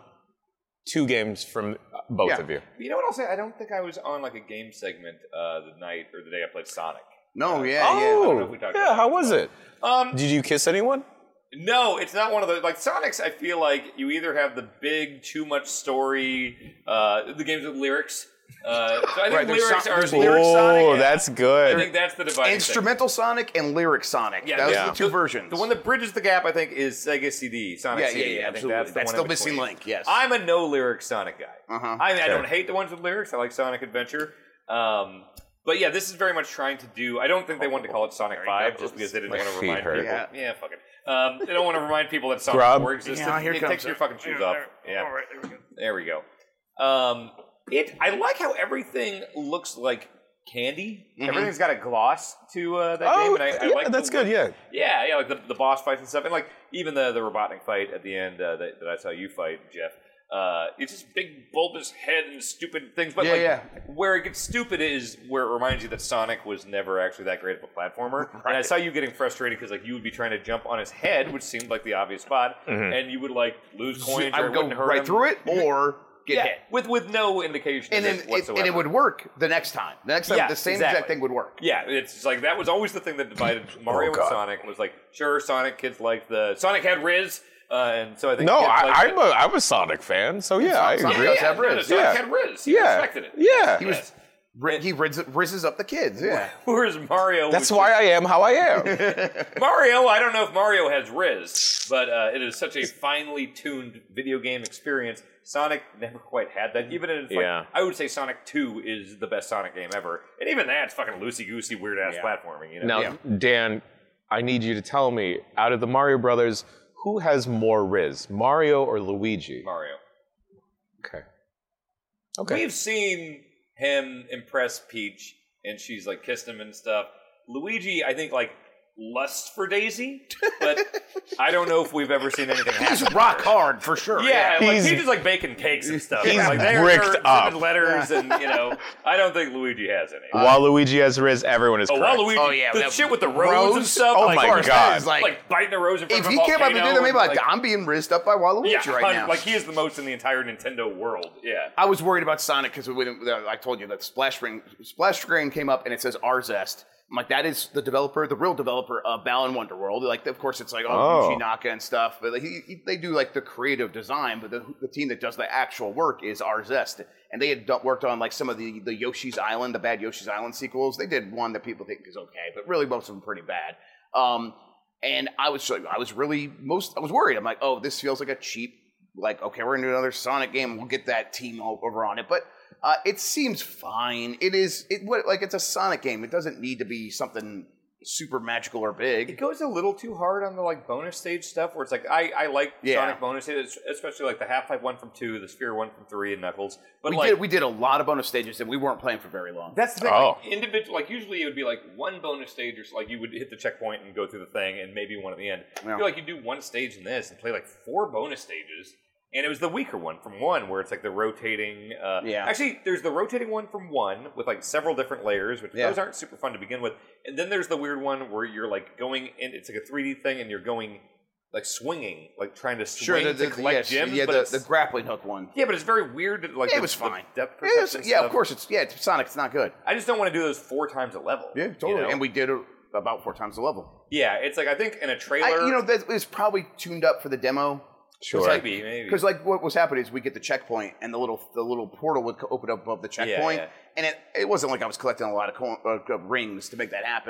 two games from both Yeah. of you. You know what I'll say? I don't think I was on like a game segment uh, the night or the day I played Sonic. No, yeah, Oh, know if we talked yeah. about How that was it? Um, Did you kiss anyone? no, it's not one of those like Sonic's. I feel like you either have the big, too much story, uh, the games with lyrics. Uh, so I think Right, there's lyrics so- are there's the- lyrics Oh, Sonic, yeah. that's I good. think that's the dividing thing. Instrumental Sonic and lyric Sonic. Yeah, those yeah. are the two versions. The one that bridges the gap, I think, is Sega C D, Sonic yeah, C yeah, D. yeah, I think absolutely. that's the That's one the in missing between. link. Yes. I'm a no lyric Sonic guy. Uh-huh. I, I Okay. don't hate the ones with lyrics. I like Sonic Adventure. Um, but yeah, this is very much trying to do. I don't think they wanted to call it Sonic There he Five goes. just because they didn't My want to feet remind hurt. people. Yeah. Yeah, fuck it. Um, they don't want to remind people that Sonic Grub. Four existed. Yeah, here it comes takes it. your fucking shoes Yeah, off. there- Yeah, all right, there we go. there we go. Um, it. I like how everything looks like candy. Mhm. Everything's got a gloss to uh, that Oh, game, and I, I yeah, like that's the good. way- Yeah. Yeah, yeah, like the, the boss fights and stuff, and like even the the Robotnik fight at the end uh, that, that I saw you fight, Jeff. Uh, it's just big bulbous head and stupid things, but Yeah, like yeah. where it gets stupid is where it reminds you that Sonic was never actually that great of a platformer. And I Right. saw you getting frustrated because like you would be trying to jump on his head, which seemed like the obvious spot, and you would like lose coins. I or would it go wouldn't hurt right him. through it or get Yeah, hit. with with no indication And of then it it, whatsoever. and it would work the next time. The next time, Yeah, the same exactly. exact thing would work. Yeah, it's like that was always the thing that divided Mario and God. Sonic. Was like, sure, Sonic kids liked the Sonic had Riz, uh, and so I think No, kids liked I, it. I'm a I'm a Sonic fan, so yeah, I Sonic agree. does yeah, have no, no, Riz. Sonic Yeah. had Riz. He Yeah. respected it. Yeah. He was. Ri- He riz, rizzes up the kids. Yeah. Whereas Mario, That's was why I am how I am. just- Mario. I don't know if Mario has Riz, but uh, it is such a finely tuned video game experience. Sonic never quite had that. Even in, like, Yeah. I would say Sonic Two is the best Sonic game ever, and even that's fucking loosey goosey, weird ass Yeah. platforming. You know? Now, Yeah. Dan, I need you to tell me, out of the Mario Brothers, who has more Riz, Mario or Luigi? Mario. Okay. Okay. We've seen him impress Peach, and she's like kissed him and stuff. Luigi, I think, like lusts for Daisy, but I don't know if we've ever seen anything happen. He's rock hard for sure. Yeah, like He's- Peach is like baking cakes and stuff. he's like they're, bricked they're up. sending letters, and you know, I don't think Luigi has any. While Luigi has Riz, everyone is oh, correct. while Luigi, Oh, yeah, the that shit with the rose, and rose? stuff. Oh like, my of course, God. That is like, like biting the rose in front if of he a came up and did volcano that, maybe and, like, I'm being rizzed up by Waluigi yeah, right hun- now. like he is the most in the entire Nintendo world. Yeah. I was worried about Sonic because we didn't, I told you that splash screen, splash screen came up and it says Arzest. I'm like, that is the developer, the real developer of Balan Wonderworld. Like, of course, it's like, oh, Oh. Yuji Naka and stuff. But like, he, he, they do like the creative design, but the, the team that does the actual work is Arzest. And they had done, worked on like some of the, the Yoshi's Island, the bad Yoshi's Island sequels. They did one that people think is okay, but really most of them pretty bad. Um, and I was, I was really most, I was worried. I'm like, oh, this feels like a cheap, like, okay, we're gonna do another Sonic game. We'll get that team over on it, but. Uh, it seems fine. It is it what like it's a Sonic game. It doesn't need to be something super magical or It big. goes a little too hard on the like bonus stage stuff, where it's like I, I like Yeah. Sonic bonus stages, especially like the Half Life one from two, the Sphere one from three, and Knuckles. But We like did we did a lot of bonus stages and we weren't playing for very long. that's the thing. Oh. Like, individual, like usually it would be like one bonus stage, or so, like you would hit the checkpoint and go through the thing, and maybe one at the end. Yeah. I feel like you do one stage in this and play like four bonus stages. And it was the weaker one from one, where it's like the rotating. Uh, Yeah. Actually, there's the rotating one from one with like several different layers, which Yeah. those aren't super fun to begin with. And then there's the weird one where you're like going in. It's like a three D thing, and you're going like swinging, like trying to swing Sure, the, the, to collect yes, gems. yeah, but the, it's, the grappling hook one. yeah, but it's very weird. Like It the, was the fine. depth It was- perception yeah, stuff. of course it's yeah, it's Sonic. It's not good. I just don't want to do those four times a level. Yeah, you totally. know? And we did it about four times the level. yeah, it's like I think in a I, trailer, you know, that was probably tuned up for the demo. Sure. maybe, maybe. Because like what was happening is we get the checkpoint and the little the little portal would co- open up above the checkpoint, yeah. and it, it wasn't like I was collecting a lot of co- uh, uh, rings to make that happen.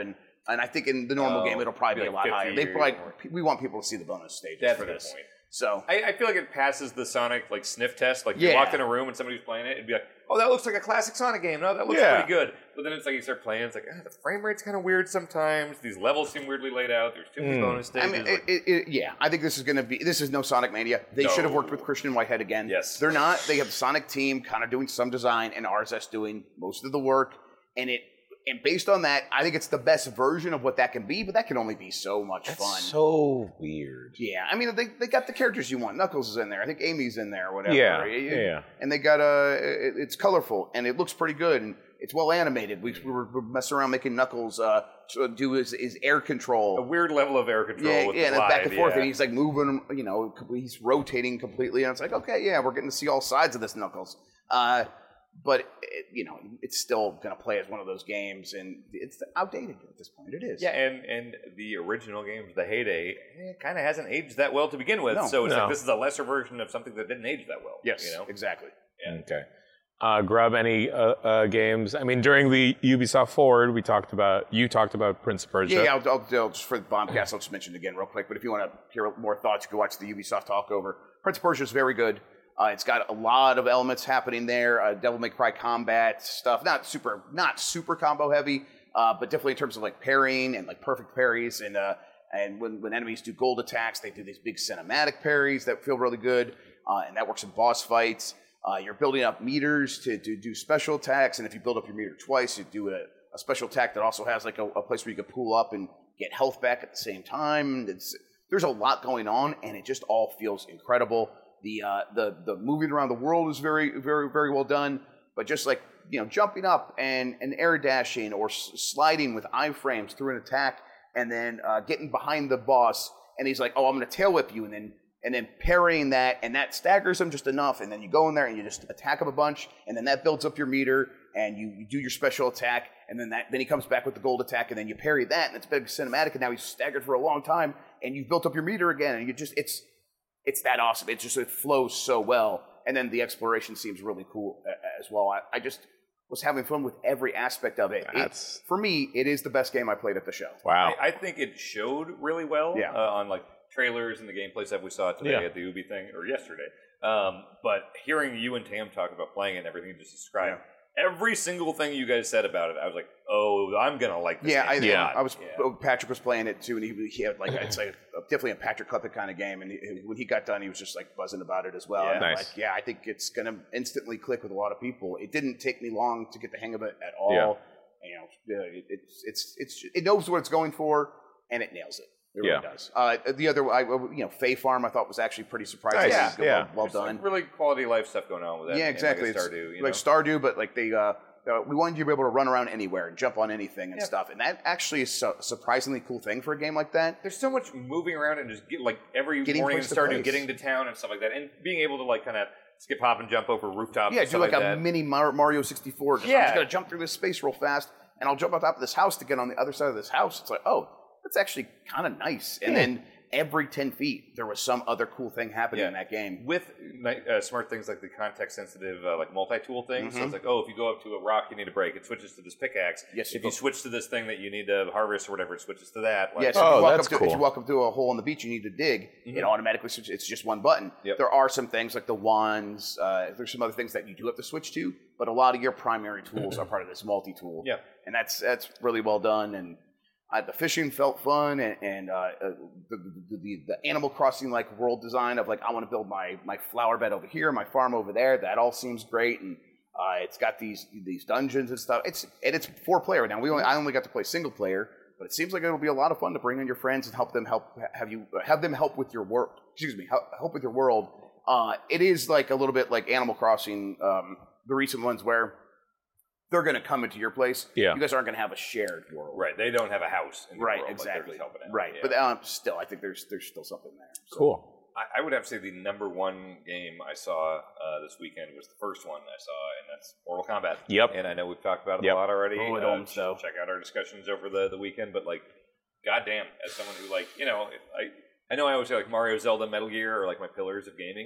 And I think in the normal Oh, game, it'll probably be like a lot higher. fifty They or probably, more. we want people to see the bonus stages That's for a good this. point. So I, I feel like it passes the Sonic like sniff test. Like Yeah. you walked in a room and somebody's playing it, it'd be like, "Oh, that looks like a classic Sonic game. No, that looks Yeah. pretty good." But then it's like you start playing, it's like ah, the frame rate's kind of weird sometimes. These levels seem weirdly laid out. There's too many bonus I stages. mean, like- it, it, it, yeah, I think this is going to be. This is no Sonic Mania. They No. should have worked with Christian Whitehead again. Yes. they're not. They have the Sonic team kind of doing some design, and R S S doing most of the work. And it, and based on that, I think it's the best version of what that can be. But that can only be so much That's fun. so weird. Yeah, I mean, they, they got the characters you want. Knuckles is in there. I think Amy's in there, or whatever. Yeah, It- yeah, yeah. And they got a. It, it's colorful and it looks pretty good and it's well animated. We, we were messing around making Knuckles uh, to do his, his air control. a weird level of air control. Yeah, with yeah, the and then back and glide, forth, yeah. and he's like moving. You know, he's rotating completely, and it's like, okay, yeah, we're getting to see all sides of this Knuckles. Uh, but it, you know, it's still going to play as one of those games, and it's outdated at this point. It is. Yeah, and, and the original games, the heyday, eh, kind of hasn't aged that well to begin with. No. so it's No. like this is a lesser version of something that didn't age that well. Yes. you know. Exactly. Okay. Uh, Grub, any uh, uh, games? I mean, during the Ubisoft Forward, we talked about, you talked about Prince of Persia. Yeah, yeah I'll, I'll, I'll just for the Bombcast, I'll just mention it again real quick. But if you want to hear more thoughts, go watch the Ubisoft talk over. Prince of Persia is very good. Uh, it's got a lot of elements happening there. Uh, Devil May Cry combat stuff, not super, not super combo heavy, uh, but definitely in terms of like parrying and like perfect parries. And uh, and when, when enemies do gold attacks, they do these big cinematic parries that feel really good, uh, and that works in boss fights. Uh, you're building up meters to, to do special attacks, and if you build up your meter twice, you do a, a special attack that also has like a, a place where you can pull up and get health back at the same time. It's, there's a lot going on, and it just all feels incredible. The uh, the the moving around the world is very very very well done, but just like you know jumping up and, and air dashing or s- sliding with iframes through an attack, and then uh, getting behind the boss, and he's like, oh, I'm going to tail whip you, and then and then parrying that, and that staggers him just enough, and then you go in there and you just attack him a bunch, and then that builds up your meter, and you, you do your special attack, and then that then he comes back with the gold attack, and then you parry that, and it's big cinematic, and now he's staggered for a long time, and you've built up your meter again, and you just it's it's that awesome. It just it flows so well, and then the exploration seems really cool uh, as well. I, I just was having fun with every aspect of it. That's- it. For me, it is the best game I played at the show. Wow. I, I think it showed really well Yeah. uh, on like trailers and the gameplay stuff we saw today Yeah. at the Ubi thing or yesterday. Um, but hearing you and Tam talk about playing it and everything you just described, every single thing you guys said about it, I was like, oh, I'm gonna like this Yeah, I, game. Yeah. I was. Yeah. Patrick was playing it too, and he, he had like it's like a, definitely a Patrick Klepek kind of game. And he, when he got done, he was just like buzzing about it as well. Yeah. And I'm Nice. like, yeah, I think it's gonna instantly click with a lot of people. It didn't take me long to get the hang of it at all. Yeah. You know, it, it's it's it's it knows what it's going for, and it nails it. It really Yeah. does. Uh, the other, I, you know, Fae Farm, I thought was actually pretty surprising. Nice. Well- Yeah. well There's some done. really quality life stuff going on with that. Yeah, and exactly. Like a It's Stardew, you like know? Stardew, but like they, uh, uh, we wanted you to be able to run around anywhere and jump on anything and Yeah. stuff, and that actually is a surprisingly cool thing for a game like that. There's so much moving around and just get like every Getting morning in place to Stardew, place. getting to town and stuff like that, and being able to like kind of skip, hop, and jump over rooftops. Yeah, and do stuff like, like a that. mini Mar- Mario sixty-four. Just, I'm Yeah. just gonna jump through this space real fast, and I'll jump on top of this house to get on the other side of this house. It's like, oh, that's actually kind of nice. And then every ten feet, there was some other cool thing happening Yeah. in that game. with ni- uh, smart things like the context-sensitive, uh, like multi-tool thing. So Mhm. it's like, oh, if you go up to a rock, you need a break. It switches to this pickaxe. Yes, if you you go- switch to this thing that you need to harvest or whatever, it switches to that. Like, Yes, Oh, if, you walk that's up to, cool. if you walk up to a hole on the beach you need to dig, Mhm. it automatically switches. It's just one button. Yep. There are some things like the wands. Uh, there's some other things that you do have to switch to, but a lot of your primary tools are part of this multi-tool. Yeah. and that's that's really well done. And uh, the fishing felt fun, and, and uh, uh, the, the, the the Animal Crossing like world design of like I want to build my my flower bed over here, my farm over there. That all seems great, and uh, it's got these these dungeons and stuff. It's and it's four player now. We only I only got to play single player, but it seems like it'll be a lot of fun to bring in your friends and help them help have you have them help with your world. Excuse me, help, help with your world. Uh, it is like a little bit like Animal Crossing, um, the recent ones where they're going to come into your place. Yeah. You guys aren't going to have a shared world. right. They don't have a house. In the Right, world, like, they're exactly. just helping out. Right, Yeah. but um, still, I think there's there's still something there. So- Cool. I, I would have to say the number one game I saw uh, this weekend was the first one I saw, and that's Mortal Kombat. Yep. And I know we've talked about it Yep. a lot already. Oh, it uh, owns, though. Check out our discussions over the, the weekend, but like, goddamn, as someone who like, you know, I I know I always say like Mario, Zelda, Metal Gear are like my pillars of gaming,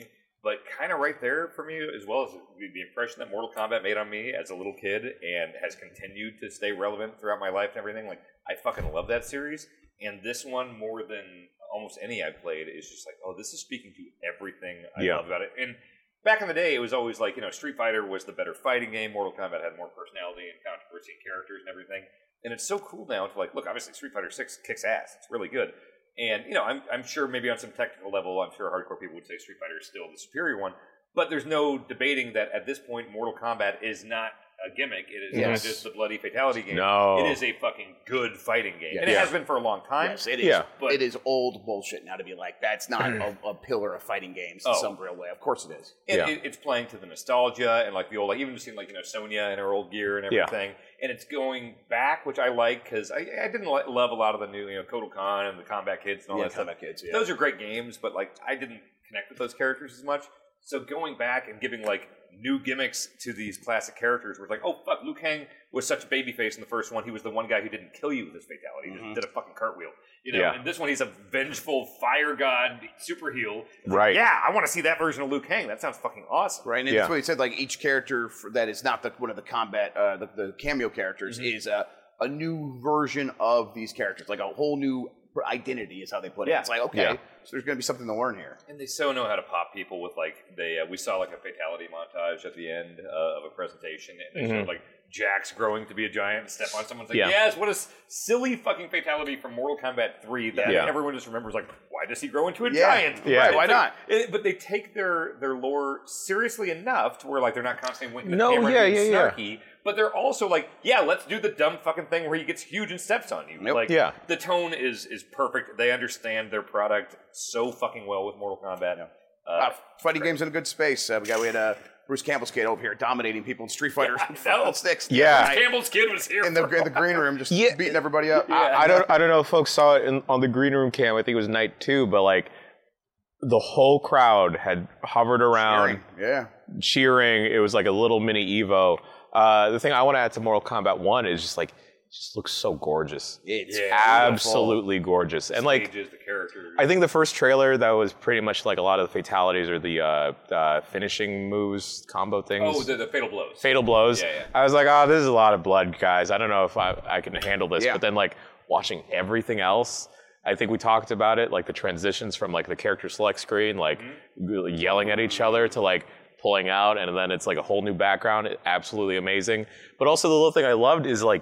But kind of right there for me, as well as the, the impression that Mortal Kombat made on me as a little kid and has continued to stay relevant throughout my life and everything. Like, I fucking love that series. And this one, more than almost any I've played, is just like, oh, this is speaking to everything I Yeah. love about it. And back in the day, it was always like, you know, Street Fighter was the better fighting game. Mortal Kombat had more personality and controversy and characters and everything. And it's so cool now to like, look, obviously Street Fighter six kicks ass. It's really good. And, you know, I'm, I'm sure maybe on some technical level, I'm sure hardcore people would say Street Fighter is still the superior one. But there's no debating that at this point, Mortal Kombat is not a gimmick. It is Yes. not just the bloody fatality game. No. It is a fucking good fighting game. Yeah. And it Yeah. has been for a long time. Yes, it is. Yeah. But- it is old bullshit now to be like, that's not a, a pillar of fighting games in Oh. some real way. Of course it is. And Yeah. it, it's playing to the nostalgia and like the old, like even just seeing like, you know, Sonya in her old gear and Yeah. everything. And it's going back, which I like because I, I didn't li- love a lot of the new, you know, Kotal Khan and the Combat Kids and all Yeah, that stuff. Combat Kids, yeah. Those are great games, but like I didn't connect with those characters as much. So going back and giving like new gimmicks to these classic characters, where it's like, oh fuck, Liu Kang was such a babyface in the first one. He was the one guy who didn't kill you with his fatality. He Mhm. just did a fucking cartwheel. You know, Yeah. and this one he's a vengeful fire god super heel. Right. Yeah, I want to see that version of Liu Kang. That sounds fucking awesome. Right, and Yeah. that's what he said. Like each character for, that is not the, one of the combat, uh, the, the cameo characters, Mm-hmm. is a, a new version of these characters, like a whole new identity, is how they put it. Yeah. It's like, okay, Yeah. so there's going to be something to learn here. And they so know how to pop people with like they. Uh, we saw like a fatality montage at the end uh, of a presentation, and they showed like Jax growing to be a giant and step on someone's like, Yeah. yes, what a s- silly fucking fatality from Mortal Kombat three that Yeah. everyone just remembers. Like, why does he grow into a Yeah. giant? Yeah. Right, It's why like- not? it- but they take their their lore seriously enough to where like they're not constantly winking at No, the camera yeah, and being yeah, yeah. snarky. But they're also like, yeah, let's do the dumb fucking thing where he gets huge and steps on you. Yep. Like, Yeah. the tone is is perfect. They understand their product so fucking well with Mortal Kombat. Uh, Uh, fighting games in a good space. Uh, we got we had uh, Bruce Campbell's kid over here dominating people in Street Fighter know. six. Yeah. Right. Campbell's kid was here. in the, in the green room, just Yeah. beating everybody up. Yeah. I don't I don't know if folks saw it in, on the green room cam. I think it was night two, but like the whole crowd had hovered around Yeah. cheering. It was like a little mini Evo. Uh, the thing I want to add to Mortal Kombat one is just like it just looks so gorgeous. It's Yeah. Absolutely gorgeous. And like Stages, the character. I think the first trailer that was pretty much like a lot of the fatalities or the uh, uh, finishing moves, combo things. oh, the, the fatal blows. Fatal blows. Yeah, yeah. I was like, oh, this is a lot of blood, guys. I don't know if I, I can handle this. Yeah. But then, like, watching everything else, I think we talked about it, like the transitions from like the character select screen, like Mm-hmm. yelling at each other to like pulling out, and then it's like a whole new background. It, absolutely amazing. But also the little thing I loved is like,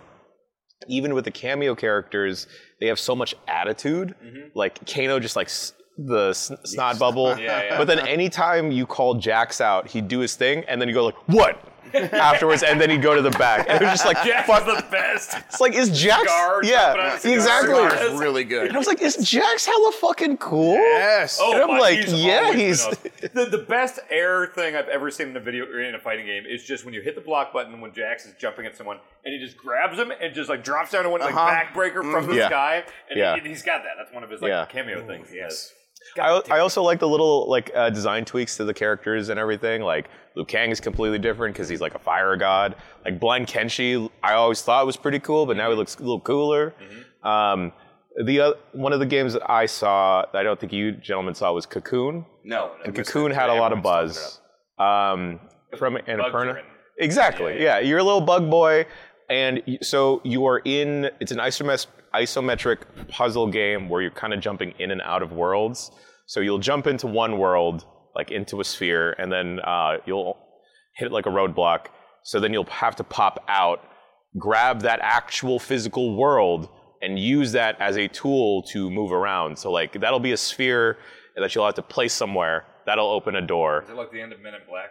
even with the cameo characters, they have so much attitude. Like Kano just like s- the s- snot bubble. Yeah, yeah. But then anytime you call Jax out, he'd do his thing, and then you go like, what? Afterwards, and then he'd go to the back. And it was just like, Jax fuck. is the best. It's like, is Jax? Cigar, jumping on yeah, a cigar. exactly. Cigar. It's really good. And I was like, is Jax hella fucking cool? Yes. Oh, And I'm my, like, he's yeah, always been he's- awesome. the the best air thing I've ever seen in a video or in a fighting game is just when you hit the block button when Jax is jumping at someone and he just grabs him and just like drops down to one like Uh-huh. backbreaker from the Yeah. sky and Yeah. he, he's got that. That's one of his like Yeah. cameo things. He has. I, I also like the little like uh, design tweaks to the characters and everything. Like Liu Kang is completely different because he's like a fire god. Like Blind Kenshi, I always thought was pretty cool, but now he looks a little cooler. Um, the uh, one of the games that I saw that I don't think you gentlemen saw was Cocoon. No. And Cocoon had a lot of Everyone's buzz um, from Annapurna. Bug-driven. Exactly. Yeah, you're a little bug boy, and y- so you are in. It's an isomet- isometric puzzle game where you're kind of jumping in and out of worlds. So you'll jump into one world, like into a sphere, and then uh, you'll hit like a roadblock. So then you'll have to pop out, grab that actual physical world, and use that as a tool to move around. So like that'll be a sphere that you'll have to place somewhere. That'll open a door. Is it like the end of Men in Black?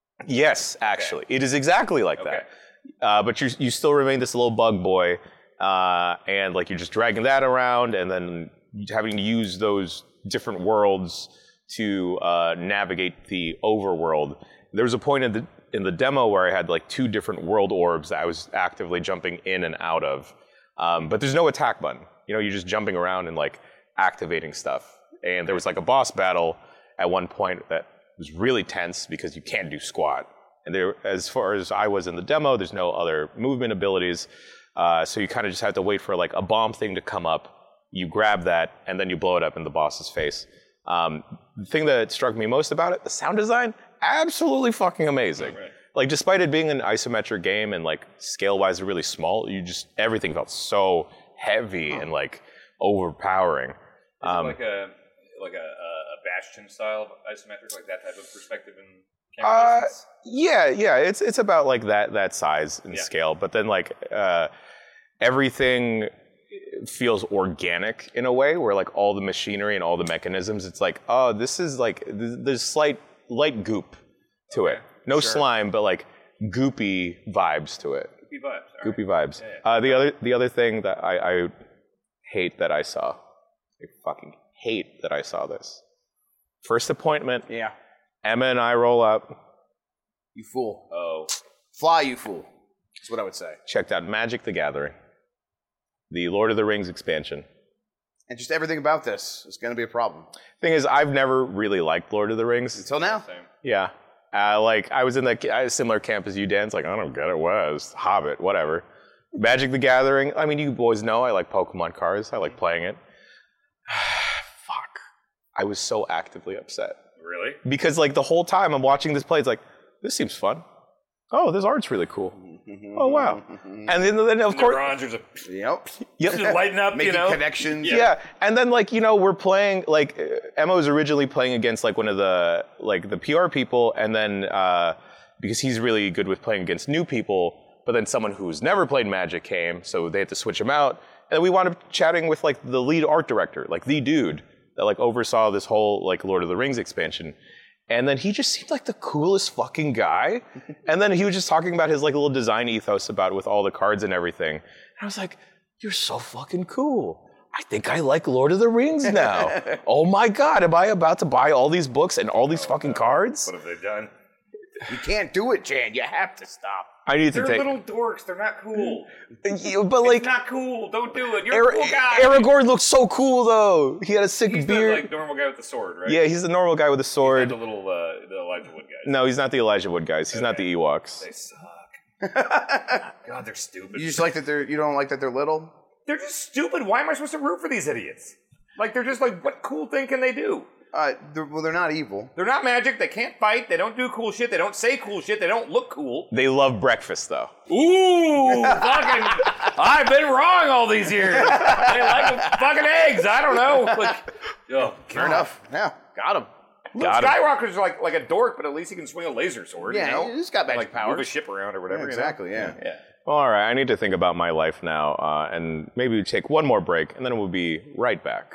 Yes, actually, it is exactly like Okay. that. Uh, but you you still remain this little bug boy, uh, and like you're just dragging that around, and then having to use those different worlds to uh, navigate the overworld. There was a point in the in the demo where I had like two different world orbs that I was actively jumping in and out of, um, but there's no attack button. You know, you're just jumping around and like activating stuff. And there was like a boss battle at one point that was really tense because you can't do squat. And there, as far as I was in the demo, there's no other movement abilities. Uh, so you kind of just have to wait for like a bomb thing to come up. You grab that and then you blow it up in the boss's face. Um, the thing that struck me most about it, the sound design, absolutely fucking amazing. Right. Like, despite it being an isometric game and, like, scale-wise really small, you just, everything felt so heavy and, like, overpowering. Is Um, it like a like a, a, a Bastion style of isometric, like that type of perspective in camera Uh, distance? yeah, yeah, it's it's about like that that size and Yeah. scale, but then like uh, everything feels organic in a way where like all the machinery and all the mechanisms, it's like, oh, this is like th- there's slight light goop to it, no slime, but like goopy vibes to it, Goopy vibes. all goopy right. vibes. Yeah, yeah. Uh, the other the other thing that I, I hate that I saw, I fucking hate that I saw this. First appointment, Yeah. Emma and I roll up. You fool. Oh, Fly, you fool. That's what I would say. Checked out Magic the Gathering, the Lord of the Rings expansion. And just everything about this is going to be a problem. Thing is, I've never really liked Lord of the Rings. Until now. same. Yeah. Uh, like, I was in that I had a similar camp as you, Dan. It's like, I don't get it. What is Hobbit? Whatever. Magic the Gathering. I mean, you boys know I like Pokemon cards. I like playing it. Fuck. I was so actively upset. Really? Because, like, the whole time I'm watching this play, it's like, this seems fun. Oh, this art's really cool. Oh, wow. And then, then of The course... bronzers are Yep. Yep. just lighting up, Making you know? connections. Yeah, and then like you know we're playing like uh, Emma was originally playing against like one of the like the P R people, and then uh, because he's really good with playing against new people, but then someone who's never played Magic came, so they had to switch him out, and then we wound up chatting with like the lead art director, like the dude that like oversaw this whole like Lord of the Rings expansion. And then he just seemed like the coolest fucking guy. And then he was just talking about his like little design ethos about with all the cards and everything. And I was like, you're so fucking cool. I think I like Lord of the Rings now. Oh my God, am I about to buy all these books and all these fucking cards? What have they done? You can't do it, Jan. You have to stop. I need to They're take. little dorks. They're not cool. Yeah, but like, It's not cool. Don't do it. You're Ar- a cool guy. Aragorn looks so cool though. He had a sick He's beard. the like, normal guy with the sword, right? Yeah, he's the normal guy with a Not sword. the little uh, the Elijah Wood guys. No, he's not the Elijah Wood guys. He's not the Ewoks. They suck. God, they're stupid. You just like that they're. You don't like that they're little. They're just stupid. Why am I supposed to root for these idiots? Like, they're just like, what cool thing can they do? Uh, they're, well, they're not evil. They're not magic. They can't fight. They don't do cool shit. They don't say cool shit. They don't look cool. They love breakfast though. Ooh, fucking! I've been wrong all these years. They like fucking eggs. I don't know. Like, oh, Fair enough. Yeah, got him. Luke Got him. Skywalker's like like a dork, but at least he can swing a laser sword. Yeah, you know? he's got magic like powers. move a ship around or whatever. Yeah, you know? exactly. Yeah. Yeah. All right, I need to think about my life now, uh, and maybe we take one more break, and then we'll be right back.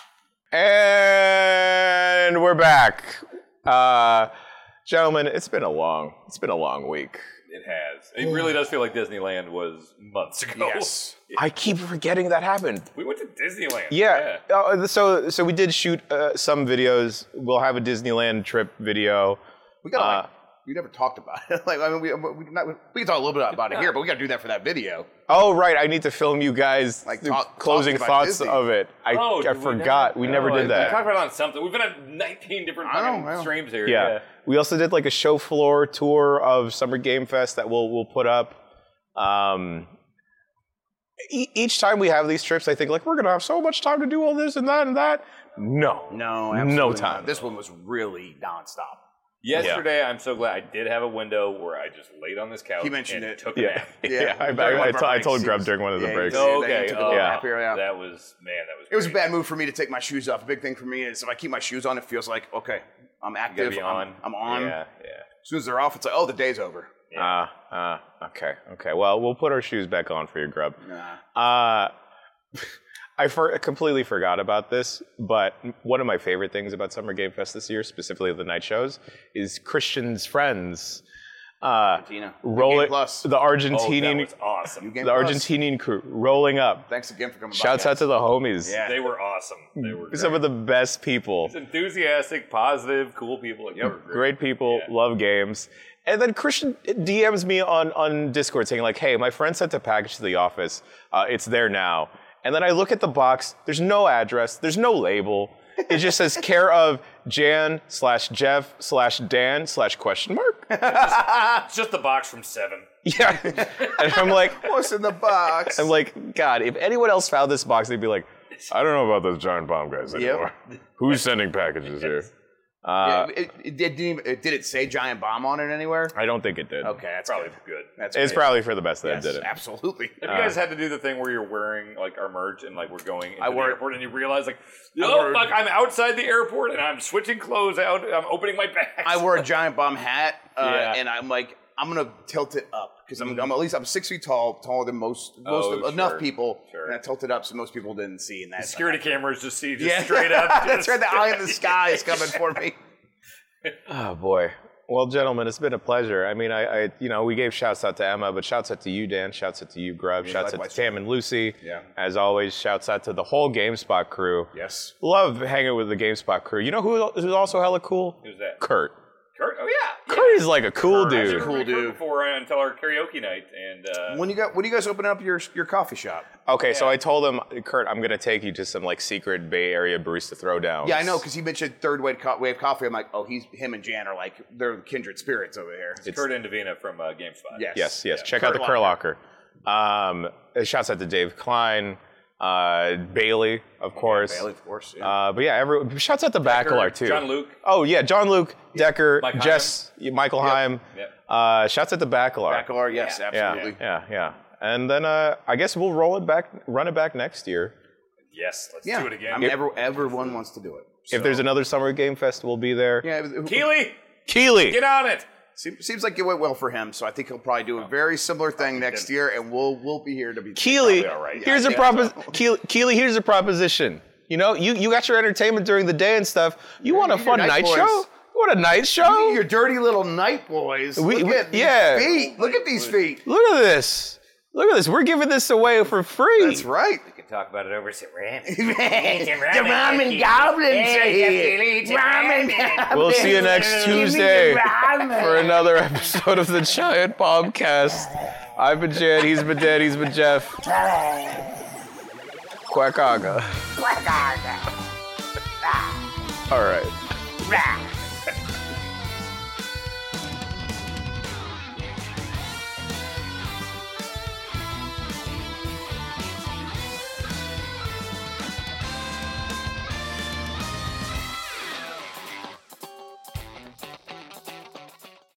And we're back, uh, gentlemen. It's been a long, it's been a long week. It has. It really does feel like Disneyland was months ago. Yes. I keep forgetting that happened. We went to Disneyland. Yeah. Uh, so, so we did shoot uh, some videos. We'll have a Disneyland trip video. We got. Uh, like, we never talked about it. Like I mean, we we, not, we can talk a little bit about it here, but we got to do that for that video. Oh, right. I need to film you guys Like, the talk- closing talking about thoughts Disney. of it. I, Oh, I did we forgot. We never, No, did We that. talked about it on something. We've been on nineteen different I know, fucking I know. streams here. Yeah. We also did like a show floor tour of Summer Game Fest that we'll we'll put up. Um, e- each time we have these trips, I think like we're gonna have so much time to do all this and that and that. No, No, no absolutely time. not. This one was really nonstop. Yesterday, I'm so glad I did have a window where I just laid on this couch He mentioned and it. took a Yeah, nap. yeah. I, during one I, I, of our t- I told breaks, Grub he during one of the was- breaks. yeah, Oh, he okay. took a Oh, little yeah. nap here, yeah. That was, man, that was It was a great. bad move for me to take my shoes off. A big thing for me is if I keep my shoes on, it feels like okay, I'm You gotta active. be I'm, on. I'm on. Yeah, yeah. As soon as they're off, it's like oh, the day's over. Ah, ah, okay, okay. Well, we'll put our shoes back on for you, Grub. Nah. Uh, I for- completely forgot about this, but one of my favorite things about Summer Game Fest this year, specifically the night shows, is Christian's friends. Uh, Argentina. rolling New Game Plus. the Oh, that Argentinian, was awesome. New Game the Plus. Argentinian crew rolling up. Thanks again for coming by. Shouts out to the homies. Yeah. They were awesome. They were Some of the best people. great. Enthusiastic, positive, cool people. Like, they were Great people, Yeah. love games. And then Christian D Ms me on, on Discord saying like, hey, my friend sent a package to the office. Uh, it's there now. And then I look at the box. There's no address. There's no label. It just says care of Jan slash Jeff slash Dan slash question mark. It's just the box from Seven. Yeah. And I'm like, What's in the box? I'm like, God, if anyone else found this box, they'd be like, I don't know about those giant bomb guys anymore. Who's sending packages here? Uh, Yeah, it, it didn't even, it, did it say Giant Bomb on it anywhere? I don't think it did. Okay, that's Probably good. good. That's It's great. probably for the best that Yes, it didn't. absolutely. Have you guys had to do the thing where you're wearing like our merch and like we're going into I the wore- airport and you realize like, I oh wore- fuck, I'm outside the airport and I'm switching clothes out. I'm opening my bags. I wore a Giant Bomb hat, uh, Yeah. and I'm like, I'm gonna tilt it up because I'm, I'm at least I'm six feet tall, taller than most most Oh, of, enough sure. people, Sure. and I tilted up so most people didn't see. And that security cameras just see just yeah, straight up. That's just- right. The eye in the sky is coming for me. Oh boy. Well, gentlemen, it's been a pleasure. I mean, I, I, you know, we gave shouts out to Emma, but shouts out to you, Dan. Shouts out to you, Grub. Yeah, shouts out likewise. to Tam and Lucy. Yeah. As always, shouts out to the whole GameSpot crew. Yes. Love hanging with the GameSpot crew. You know who who's also hella cool? Who's that? Kurt. Kurt? Oh yeah. Kurt is like a cool I've dude. never Cool met Kurt dude. before until our karaoke night, and uh, When you got when you guys open up your your coffee shop? Okay, so Yeah. I told him, Kurt, I'm gonna take you to some like secret Bay Area barista throwdowns. Yeah, I know because he mentioned third wave, co- wave coffee. I'm like, oh, he's him and Jan are like they're kindred spirits over here. It's- Kurt and Davina from uh, GameSpot. Yes. Yes, yes. Yeah. Check Kurt out the Kurt Locker. Um, uh, shouts out to Dave Klein, uh, Bailey, of course. Bailey, of course. Yeah. Uh, but yeah, every, shouts out to Bacalar too. John Luke. Oh yeah, John Luke, Decker, Mike Heim. Jess, Michael Heim. Yep. Uh, shouts out to Bacalar. Bacalar, yes, Yeah. Yeah, absolutely. yeah, yeah. And then uh, I guess we'll roll it back, run it back next year. Yes, let's Yeah, do it again. I mean, every, everyone wants to do it. If So- there's another Summer Game Fest, we'll be there. yeah, it- Keely, Keely. get on it. Seems, seems like it went well for him, so I think he'll probably do a very similar thing next year, and we'll we'll be here to be. Keely, all right. here's Yeah, a yeah. propos- Keely, Keely, here's a proposition. You know, you, you got your entertainment during the day and stuff. You want a you fun night night boys. show? You want a night show? Your dirty little night boys. We- Look we- at these yeah. feet. Look at these feet. Look at this. Look at this. We're giving this away for free. That's right. We can talk about it over some ramen. The ramen goblins are here. Ramen goblins. We'll see you next Give me the Tuesday ramen. for another episode of the Giant Bombcast. I've been Jan, he's been Dan, he's been Jeff. Quackaga. Quackaga. All right. Rah.